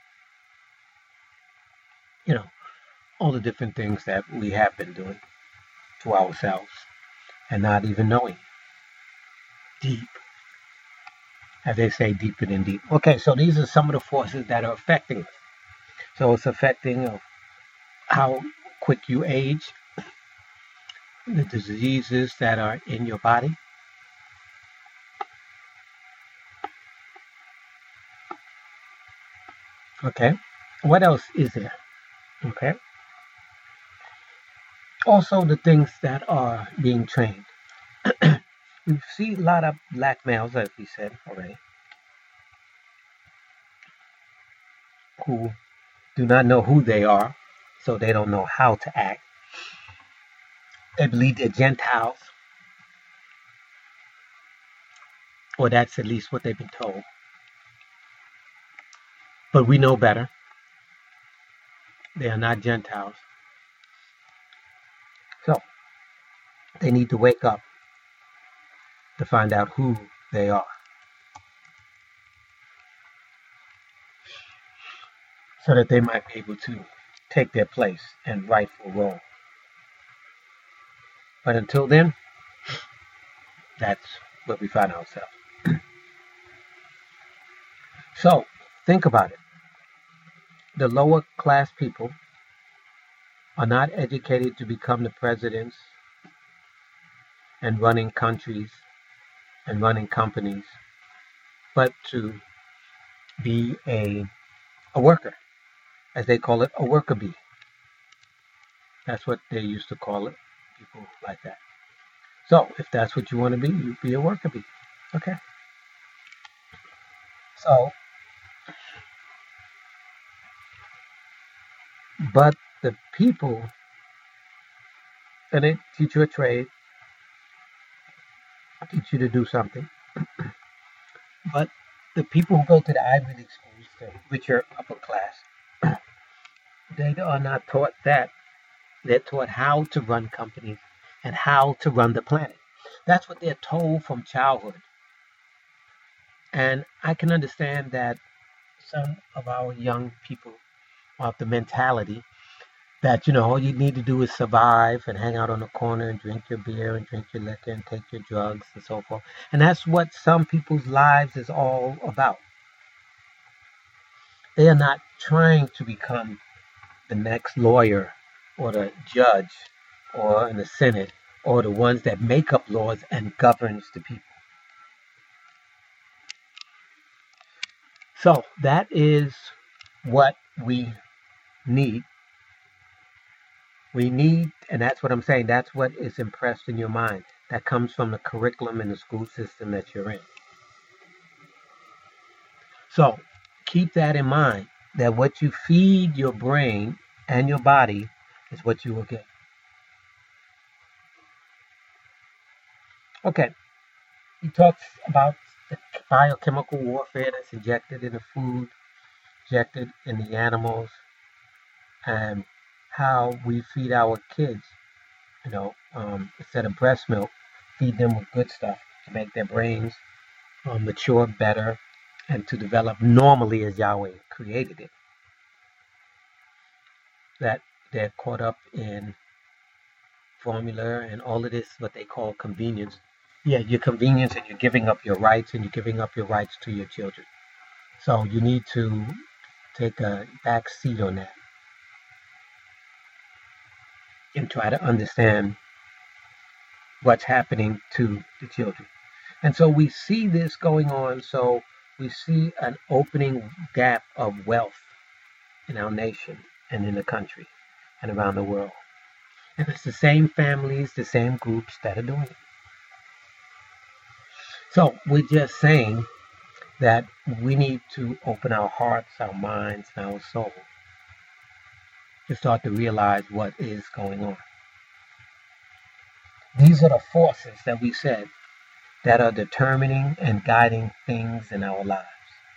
all the different things that we have been doing to ourselves and not even knowing. Deep. As they say, deeper than deep. Okay, so these are some of the forces that are affecting us. So it's affecting how quick you age, the diseases that are in your body. Okay, what else is there? Okay. Also the things that are being trained. We see a lot of black males, as we said already, who do not know who they are, so they don't know how to act. They believe they're Gentiles, or that's at least what they've been told. But we know better. They are not Gentiles. So, they need to wake up to find out who they are, so that they might be able to take their place and rightful role. But until then, that's where we find ourselves. So, think about it. The lower class people are not educated to become the presidents and running countries and running companies, but to be a worker, as they call it, a worker bee. That's what they used to call it, people like that. So if that's what you want to be, you be a worker bee. Okay. So, but the people, and they teach you a trade, teach you to do something. But the people who go to the Ivy League schools, the richer upper class, they are not taught that They're taught how to run companies and how to run the planet. That's what they're told from childhood. And I can understand that some of our young people have the mentality that, all you need to do is survive and hang out on the corner and drink your beer and drink your liquor and take your drugs and so forth. And that's what some people's lives is all about. They are not trying to become the next lawyer or the judge or in the Senate or the ones that make up laws and governs the people. So that is what we need. We need, and that's what I'm saying, that's what is impressed in your mind. That comes from the curriculum and the school system that you're in. So keep that in mind, that what you feed your brain and your body is what you will get. Okay, he talks about the biochemical warfare that's injected in the food, injected in the animals, and how we feed our kids, instead of breast milk, feed them with good stuff to make their brains mature better and to develop normally as Yahweh created it. That they're caught up in formula and all of this, what they call convenience. Yeah, your convenience, and you're giving up your rights, and you're giving up your rights to your children. So you need to take a back seat on that and try to understand what's happening to the children. And so we see this going on. So we see an opening gap of wealth in our nation and in the country and around the world. And it's the same families, the same groups that are doing it. So we're just saying that we need to open our hearts, our minds, and our soul to start to realize what is going on. These are the forces that we said that are determining and guiding things in our lives.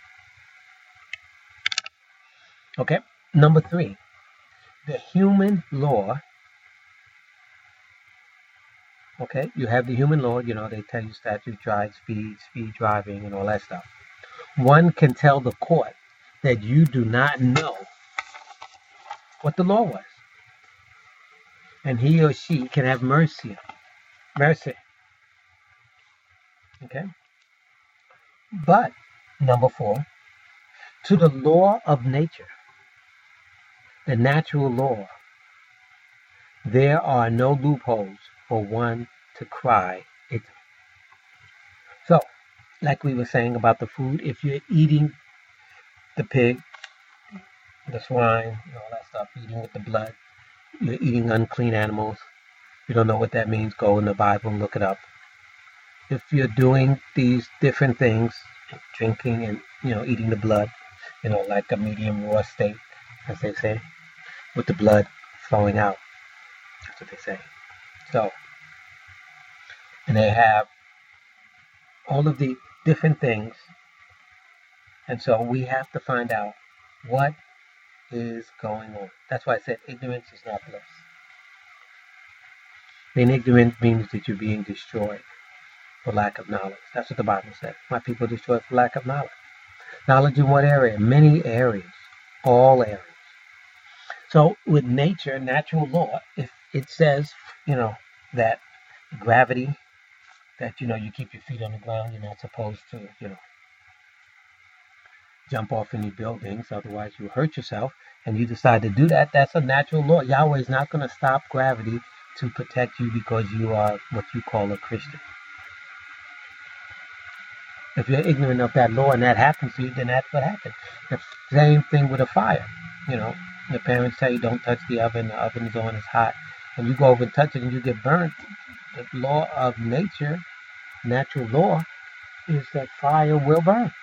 Okay, number 3, the human law. Okay, you have the human law, they tell you statute, drive, speed driving, and all that stuff. One can tell the court that you do not know what the law was, and he or she can have mercy. Okay? But, number 4, to the law of nature, the natural law, there are no loopholes for one to cry ignorant. So, like we were saying about the food, if you're eating the pig, the swine, all that stuff, eating with the blood, you're eating unclean animals. If you don't know what that means, go in the Bible and look it up. If you're doing these different things, drinking and, eating the blood, like a medium raw steak, as they say, with the blood flowing out. That's what they say. So, and they have all of the different things. And so we have to find out what is going on. That's why I said ignorance is not bliss. Being ignorant means that you're being destroyed for lack of knowledge. That's what the Bible says. My people destroyed for lack of knowledge. Knowledge in what area? Many areas. All areas. So with nature, natural law, if it says, that gravity, that, you keep your feet on the ground, you're not supposed to, jump off any buildings, otherwise you hurt yourself, and you decide to do that, that's a natural law. Yahweh is not going to stop gravity to protect you because you are what you call a Christian. If you're ignorant of that law and that happens to you, then that's what happens. The same thing with a fire. The parents tell you don't touch the oven is on, it's hot, and you go over and touch it and you get burnt. The law of nature, natural law, is that fire will burn.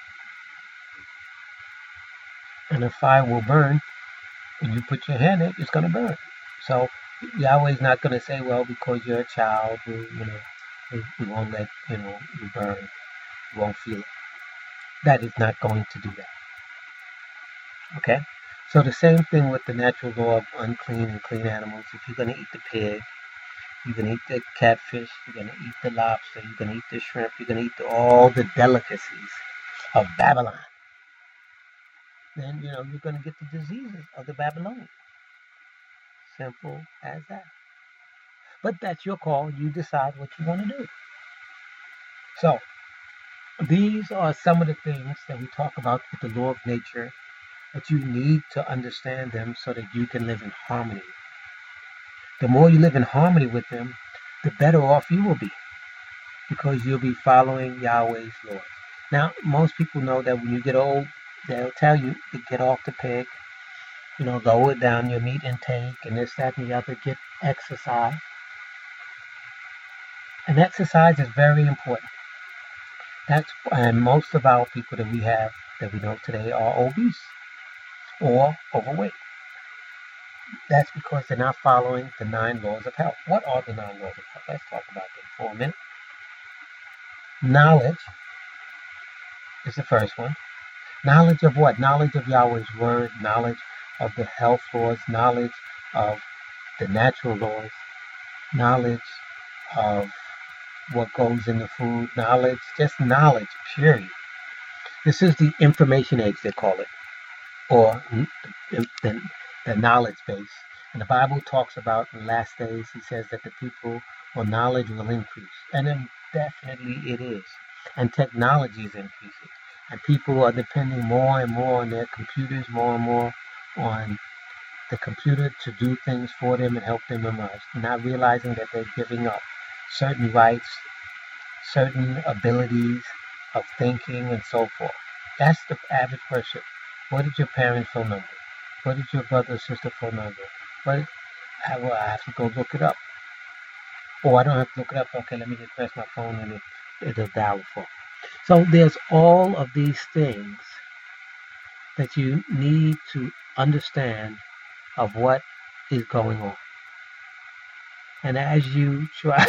And if fire will burn, when you put your hand in it, it's going to burn. So Yahweh's not going to say, well, because you're a child, we won't let you burn. You won't feel it. That is not going to do that. Okay? So the same thing with the natural law of unclean and clean animals. If you're going to eat the pig, you're going to eat the catfish, you're going to eat the lobster, you're going to eat the shrimp, you're going to eat all the delicacies of Babylon. Then, you're going to get the diseases of the Babylonians. Simple as that. But that's your call. You decide what you want to do. So, these are some of the things that we talk about with the law of nature, that you need to understand them so that you can live in harmony. The more you live in harmony with them, the better off you will be, because you'll be following Yahweh's laws. Now, most people know that when you get old, they'll tell you to get off the pig, lower down your meat intake and this, that, and the other, get exercise. And exercise is very important. And most of our people that we have, that we know today, are obese or overweight. That's because they're not following the 9 laws of health. What are the 9 laws of health? Let's talk about them for a minute. Knowledge is the first one. Knowledge of what? Knowledge of Yahweh's word, knowledge of the health laws, knowledge of the natural laws, knowledge of what goes in the food, just knowledge, period. This is the information age, they call it, or the knowledge base. And the Bible talks about in the last days, he says that the people or knowledge will increase. And then definitely it is. And technology is increasing. And people are depending more and more on their computers, more and more on the computer to do things for them and help them memorize, not realizing that they're giving up certain rights, certain abilities of thinking and so forth. That's the average person. What is your parents' phone number? What is your brother or sister phone number? I have to go look it up. Oh, I don't have to look it up. Okay, let me just press my phone and it'll dial for. So there's all of these things that you need to understand of what is going on. And as you try,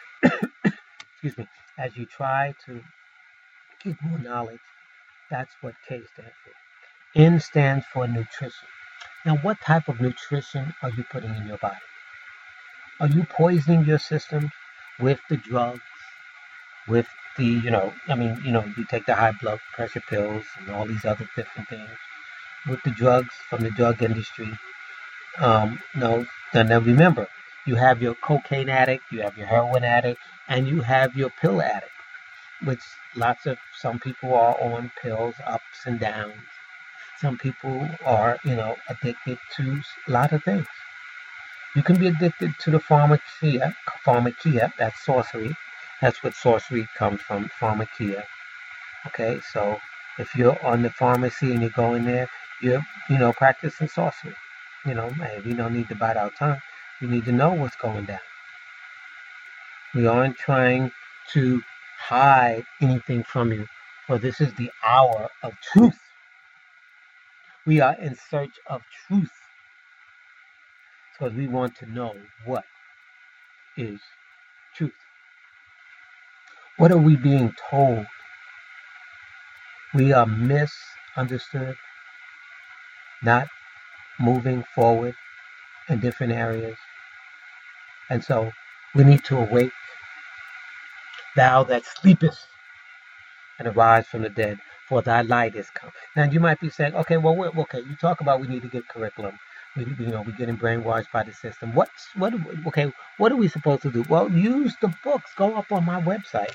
as you try to get more knowledge, that's what K stands for. N stands for nutrition. Now, what type of nutrition are you putting in your body? Are you poisoning your system with the drugs, with the, you take the high blood pressure pills and all these other different things, with the drugs from the drug industry? No. Now remember, you have your cocaine addict, you have your heroin addict, and you have your pill addict, which some people are on pills, ups and downs. Some people are, addicted to a lot of things. You can be addicted to the pharmakia, that's sorcery. That's what sorcery comes from, pharmakia. Okay, so if you're on the pharmacy and you go in there, you're, practicing sorcery. Hey, we don't need to bite our tongue. We need to know what's going down. We aren't trying to hide anything from you, for this is the hour of truth. We are in search of truth, because we want to know what is truth. What are we being told? We are misunderstood, not moving forward in different areas. And so we need to awake. Thou that sleepest, and arise from the dead, for thy light is come. Now you might be saying, okay, you talk about we need to get curriculum. We're getting brainwashed by the system. What are we supposed to do? Well, use the books. Go up on my website,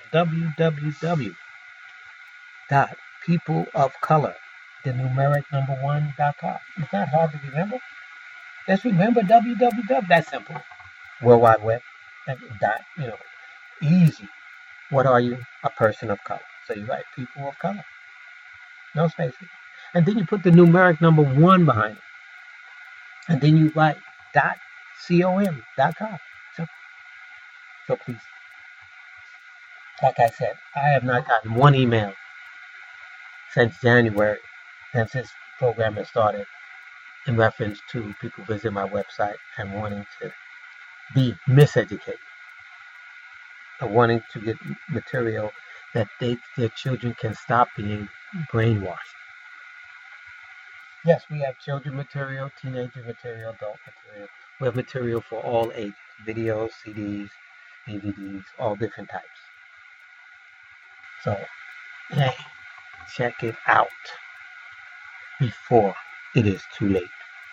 www.peopleofcolor1.com. It's not hard to remember. Just remember www. That's simple. World Wide Web. Easy. What are you? A person of color. So you write people of color. No spaces. And then you put the numeric number 1 behind it. And then you write .com. So please. Like I said, I have not gotten one email since January, since this program has started, in reference to people visiting my website and wanting to be miseducated, or wanting to get material that their children can stop being brainwashed. Yes, we have children material, teenager material, adult material. We have material for all ages, videos, CDs, DVDs, all different types. So, hey, check it out before it is too late.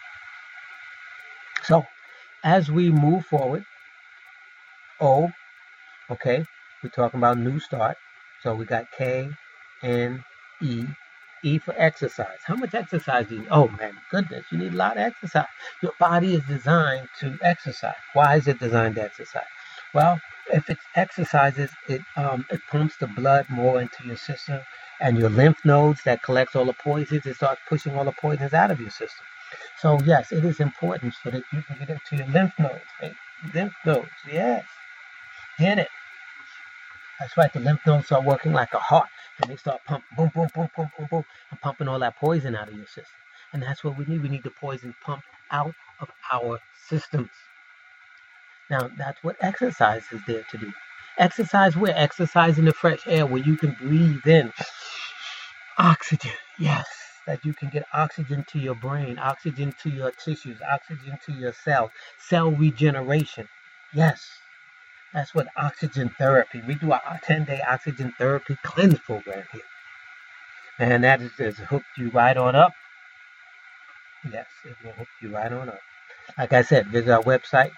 So, as we move forward, O, okay, we're talking about new start. So we got K, N, E. E for exercise. How much exercise do you need? Oh man, goodness, you need a lot of exercise. Your body is designed to exercise. Why is it designed to exercise? Well, if it exercises, it pumps the blood more into your system, and your lymph nodes that collects all the poisons, it starts pushing all the poisons out of your system. So yes, it is important so that you can get into your lymph nodes. Right? Lymph nodes, yes, get it. That's right. The lymph nodes are working like a heart, and they start pumping, boom, boom, boom, boom, boom, boom, and pumping all that poison out of your system. And that's what we need. We need the poison pumped out of our systems. Now, that's what exercise is there to do. Exercise where? Exercise in the fresh air where you can breathe in oxygen. Yes, that you can get oxygen to your brain, oxygen to your tissues, oxygen to your cells, cell regeneration. Yes. That's what oxygen therapy. We do a 10-day oxygen therapy cleanse program here. And that is hooked you right on up. Yes, it will hook you right on up. Like I said, visit our website,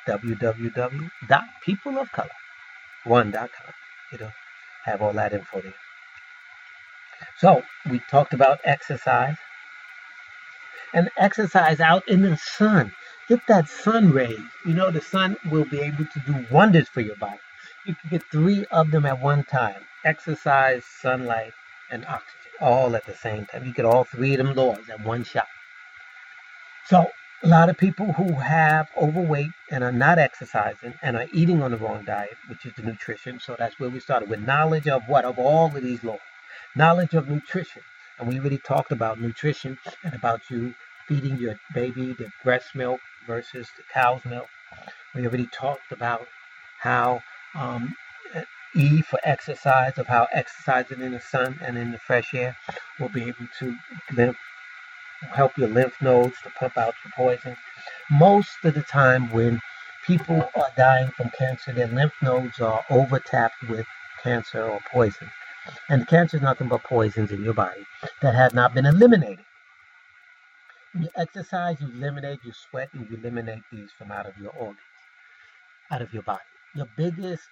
www.peopleofcolor1.com. It'll have all that info there. So, we talked about exercise. And exercise out in the sun. Get that sun rays. You know, the sun will be able to do wonders for your body. You can get 3 of them at one time. Exercise, sunlight, and oxygen. All at the same time. You get all 3 of them laws at one shot. So, a lot of people who have overweight and are not exercising and are eating on the wrong diet, which is the nutrition. So that's where we started with knowledge of what? Of all of these laws. Knowledge of nutrition. And we already talked about nutrition and about you feeding your baby the breast milk versus the cow's milk. We already talked about how E for exercise, of how exercising in the sun and in the fresh air will be able to help your lymph nodes to pump out the poison. Most of the time when people are dying from cancer, their lymph nodes are overtapped with cancer or poison. And cancer is nothing but poisons in your body that have not been eliminated. When you exercise, you eliminate, you sweat, and you eliminate these from out of your organs, out of your body. Your biggest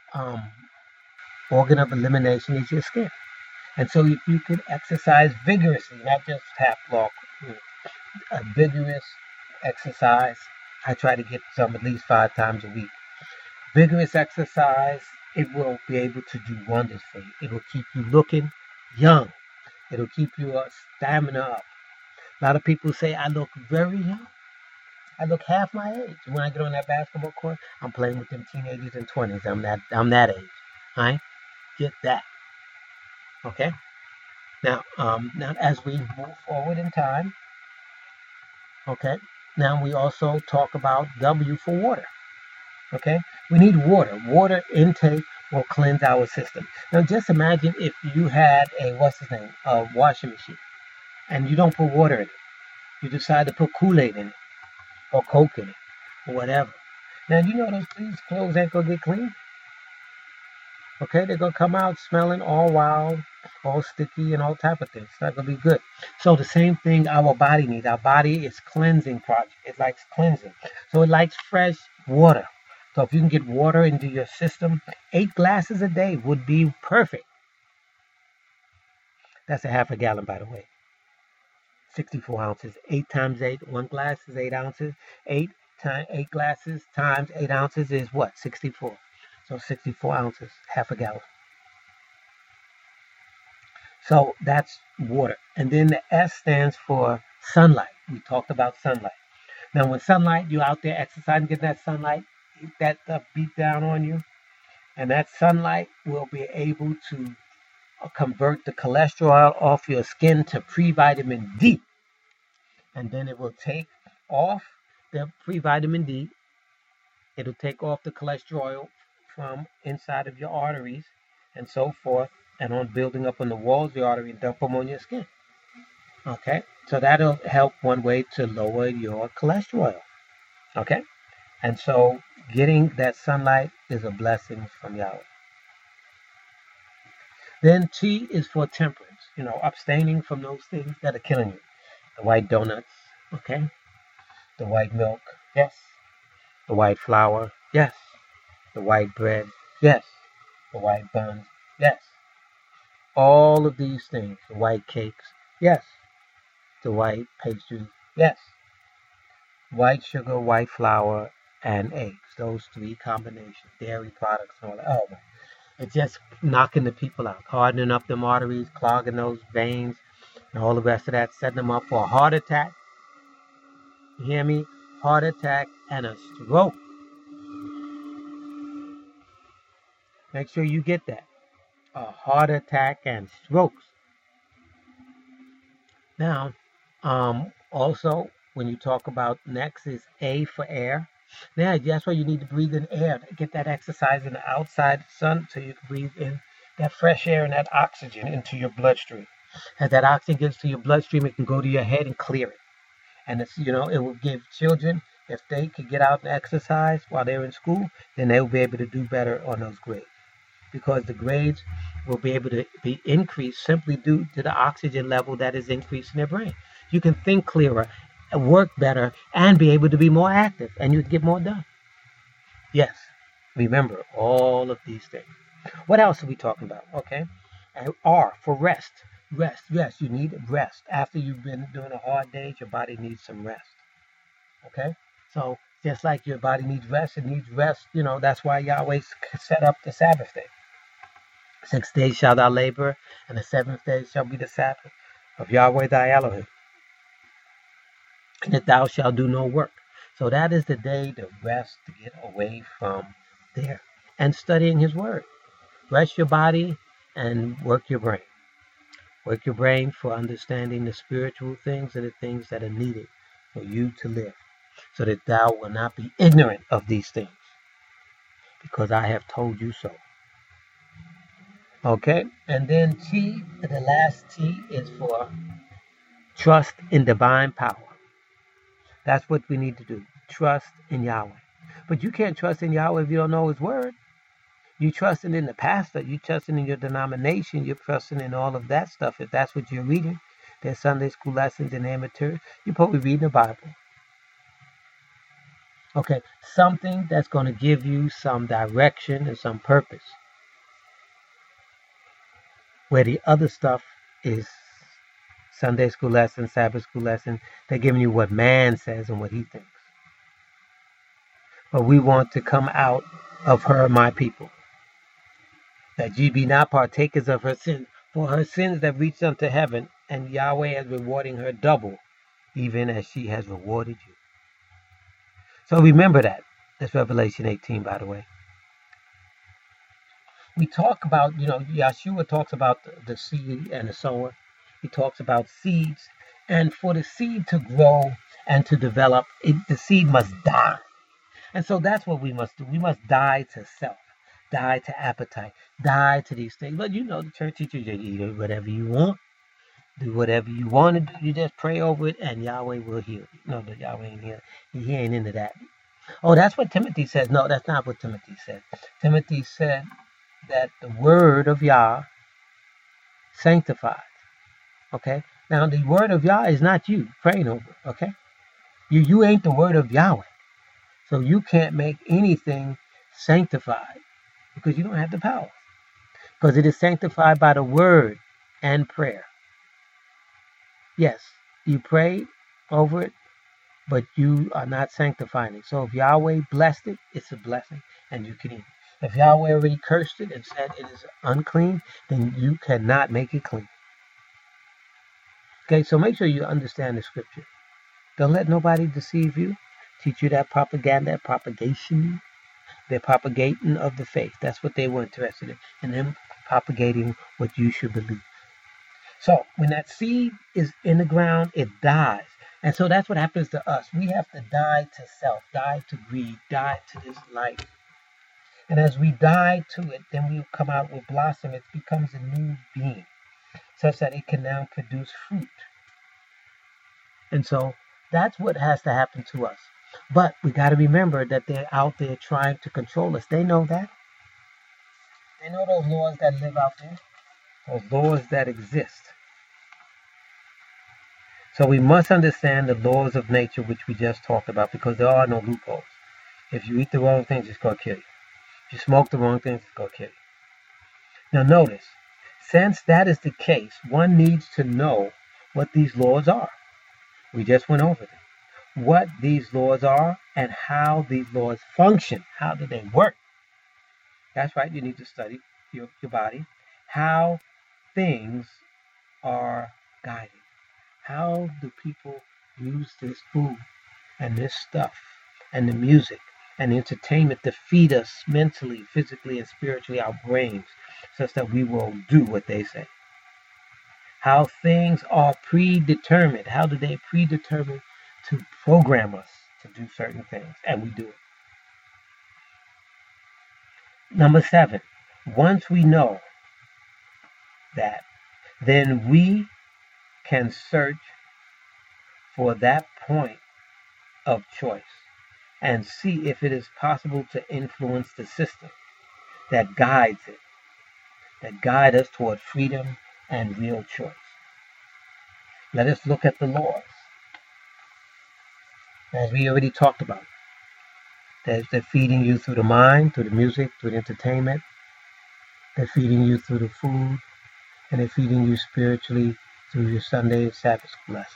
organ of elimination is your skin. And so if you can exercise vigorously, not just half walk, a vigorous exercise, I try to get some at least 5 times a week. Vigorous exercise, it will be able to do wonders for you. It will keep you looking young. It will keep your stamina up. A lot of people say, I look very young. I look half my age. When I get on that basketball court, I'm playing with them teenagers and 20s. I'm that age. All right? Get that. Okay? Now as we move forward in time, okay, now we also talk about W for water. Okay? We need water. Water intake will cleanse our system. Now just imagine if you had a washing machine, and you don't put water in it. You decide to put Kool-Aid in it, or Coke in it, or whatever. Now you know these clothes ain't gonna get clean. Okay, they're gonna come out smelling all wild, all sticky, and all type of things. It's not gonna be good. So the same thing our body needs. Our body is cleansing project. It likes cleansing. So it likes fresh water. So if you can get water into your system, 8 glasses a day would be perfect. That's a half a gallon, by the way. 64 ounces. 8 times 8. 1 glass is 8 ounces. 8 glasses times 8 ounces is what? 64. So 64 ounces, half a gallon. So that's water. And then the S stands for sunlight. We talked about sunlight. Now when sunlight, you're out there exercising, getting that sunlight, that stuff beat down on you. And that sunlight will be able to convert the cholesterol off your skin to pre-vitamin D. And then it will take off the pre-vitamin D. It'll take off the cholesterol from inside of your arteries and so forth, and on building up on the walls of the artery and dump them on your skin. Okay, so that'll help one way to lower your cholesterol. Okay, and so getting that sunlight is a blessing from Yahweh. Then T is for temperance, abstaining from those things that are killing you. The white donuts, okay? The white milk, yes. The white flour, yes. The white bread, yes. The white buns, yes. All of these things, the white cakes, yes. The white pastries, yes. White sugar, white flour, and eggs. Those three combinations, dairy products, and all that. Oh, my. It's just knocking the people out, hardening up them arteries, clogging those veins, and all the rest of that, setting them up for a heart attack. You hear me? Heart attack and a stroke. Make sure you get that. A heart attack and strokes. Now, also, when you talk about next is A for air. Now, that's why you need to breathe in air. Get that exercise in the outside sun so you can breathe in that fresh air and that oxygen into your bloodstream. As that oxygen gets to your bloodstream, it can go to your head and clear it. And it's, it will give children, if they could get out and exercise while they're in school, then they will be able to do better on those grades. Because the grades will be able to be increased simply due to the oxygen level that is increased in their brain. You can think clearer, work better, and be able to be more active, and you can get more done. Yes, remember all of these things. What else are we talking about? Okay, and R for rest. Rest, yes, you need rest. After you've been doing a hard day, your body needs some rest. Okay, so just like your body needs rest, it needs rest. That's why Yahweh set up the Sabbath day. 6 days shall thou labor, and the 7th day shall be the Sabbath of Yahweh thy Elohim, and that thou shalt do no work. So that is the day to rest, to get away from there, and studying His Word. Rest your body and work your brain. Work your brain for understanding the spiritual things and the things that are needed for you to live, so that thou will not be ignorant of these things, because I have told you so. Okay, and then T, the last T is for trust in divine power. That's what we need to do. Trust in Yahweh. But you can't trust in Yahweh if you don't know His Word. You trusting in the pastor, you trusting in your denomination, you're trusting in all of that stuff. If that's what you're reading, there's Sunday school lessons and amateur, you're probably reading the Bible. Okay, something that's going to give you some direction and some purpose. Where the other stuff is Sunday school lesson, Sabbath school lesson, they're giving you what man says and what he thinks. But we want to come out of her, my people, that ye be not partakers of her sins, for her sins that reached unto heaven, and Yahweh is rewarding her double, even as she has rewarded you. So remember that. That's Revelation 18, by the way. We talk about, Yahshua talks about the seed and the sower. He talks about seeds. And for the seed to grow and to develop, the seed must die. And so that's what we must do. We must die to self, die to appetite, die to these things. But the church teaches you to eat whatever you want. Do whatever you want to do. You just pray over it and Yahweh will heal you. No, the Yahweh ain't here. He ain't into that. Oh, that's what Timothy says. No, that's not what Timothy said. Timothy said that the word of Yah sanctifies. Okay? Now, the word of Yah is not you praying over it. Okay? You ain't the word of Yahweh. So you can't make anything sanctified because you don't have the power. Because it is sanctified by the word and prayer. Yes, you pray over it, but you are not sanctifying it. So if Yahweh blessed it, it's a blessing, and you can eat it. If Yahweh already cursed it and said it is unclean, then you cannot make it clean. Okay, so make sure you understand the scripture. Don't let nobody deceive you, teach you that propaganda, that propagation. They're propagating of the faith. That's what they were interested in, and them propagating what you should believe. So when that seed is in the ground, it dies. And so that's what happens to us. We have to die to self, die to greed, die to this life. And as we die to it, then we will come out with blossom. It becomes a new being, such that it can now produce fruit. And so that's what has to happen to us. But we got to remember that they're out there trying to control us. They know that. They know those laws that live out there, those laws that exist. So we must understand the laws of nature, which we just talked about, because there are no loopholes. If you eat the wrong things, it's going to kill you. If you smoke the wrong things, it's going to kill you. Now notice, since that is the case, one needs to know what these laws are. We just went over them. What these laws are and how these laws function. How do they work? That's right, you need to study your body. How things are guided. How do people use this food and this stuff and the music and the entertainment to feed us mentally, physically, and spiritually, our brains, such that we will do what they say? How things are predetermined. How do they predetermine to program us to do certain things? And we do it. Number 7, once we know that, then we can search for that point of choice and see if it is possible to influence the system that guides it, that guide us toward freedom and real choice. Let us look at the laws. As we already talked about, they're feeding you through the mind, through the music, through the entertainment. They're feeding you through the food, and they're feeding you spiritually through your Sunday and Sabbath school lessons.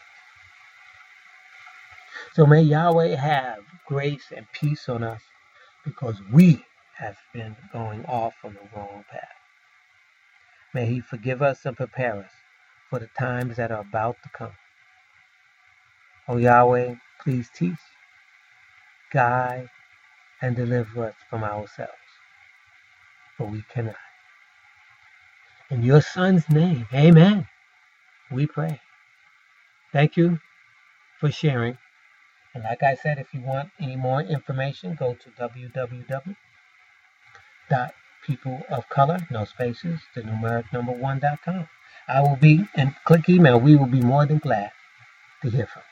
So may Yahweh have grace and peace on us, because we have been going off on the wrong path. May He forgive us and prepare us for the times that are about to come. O Yahweh, please teach, guide, and deliver us from ourselves, for we cannot. In your Son's name, amen, we pray. Thank you for sharing. And like I said, if you want any more information, go to www.peopleofcolor, no spaces, the numeric number 1.com. I will be, and click email. We will be more than glad to hear from you.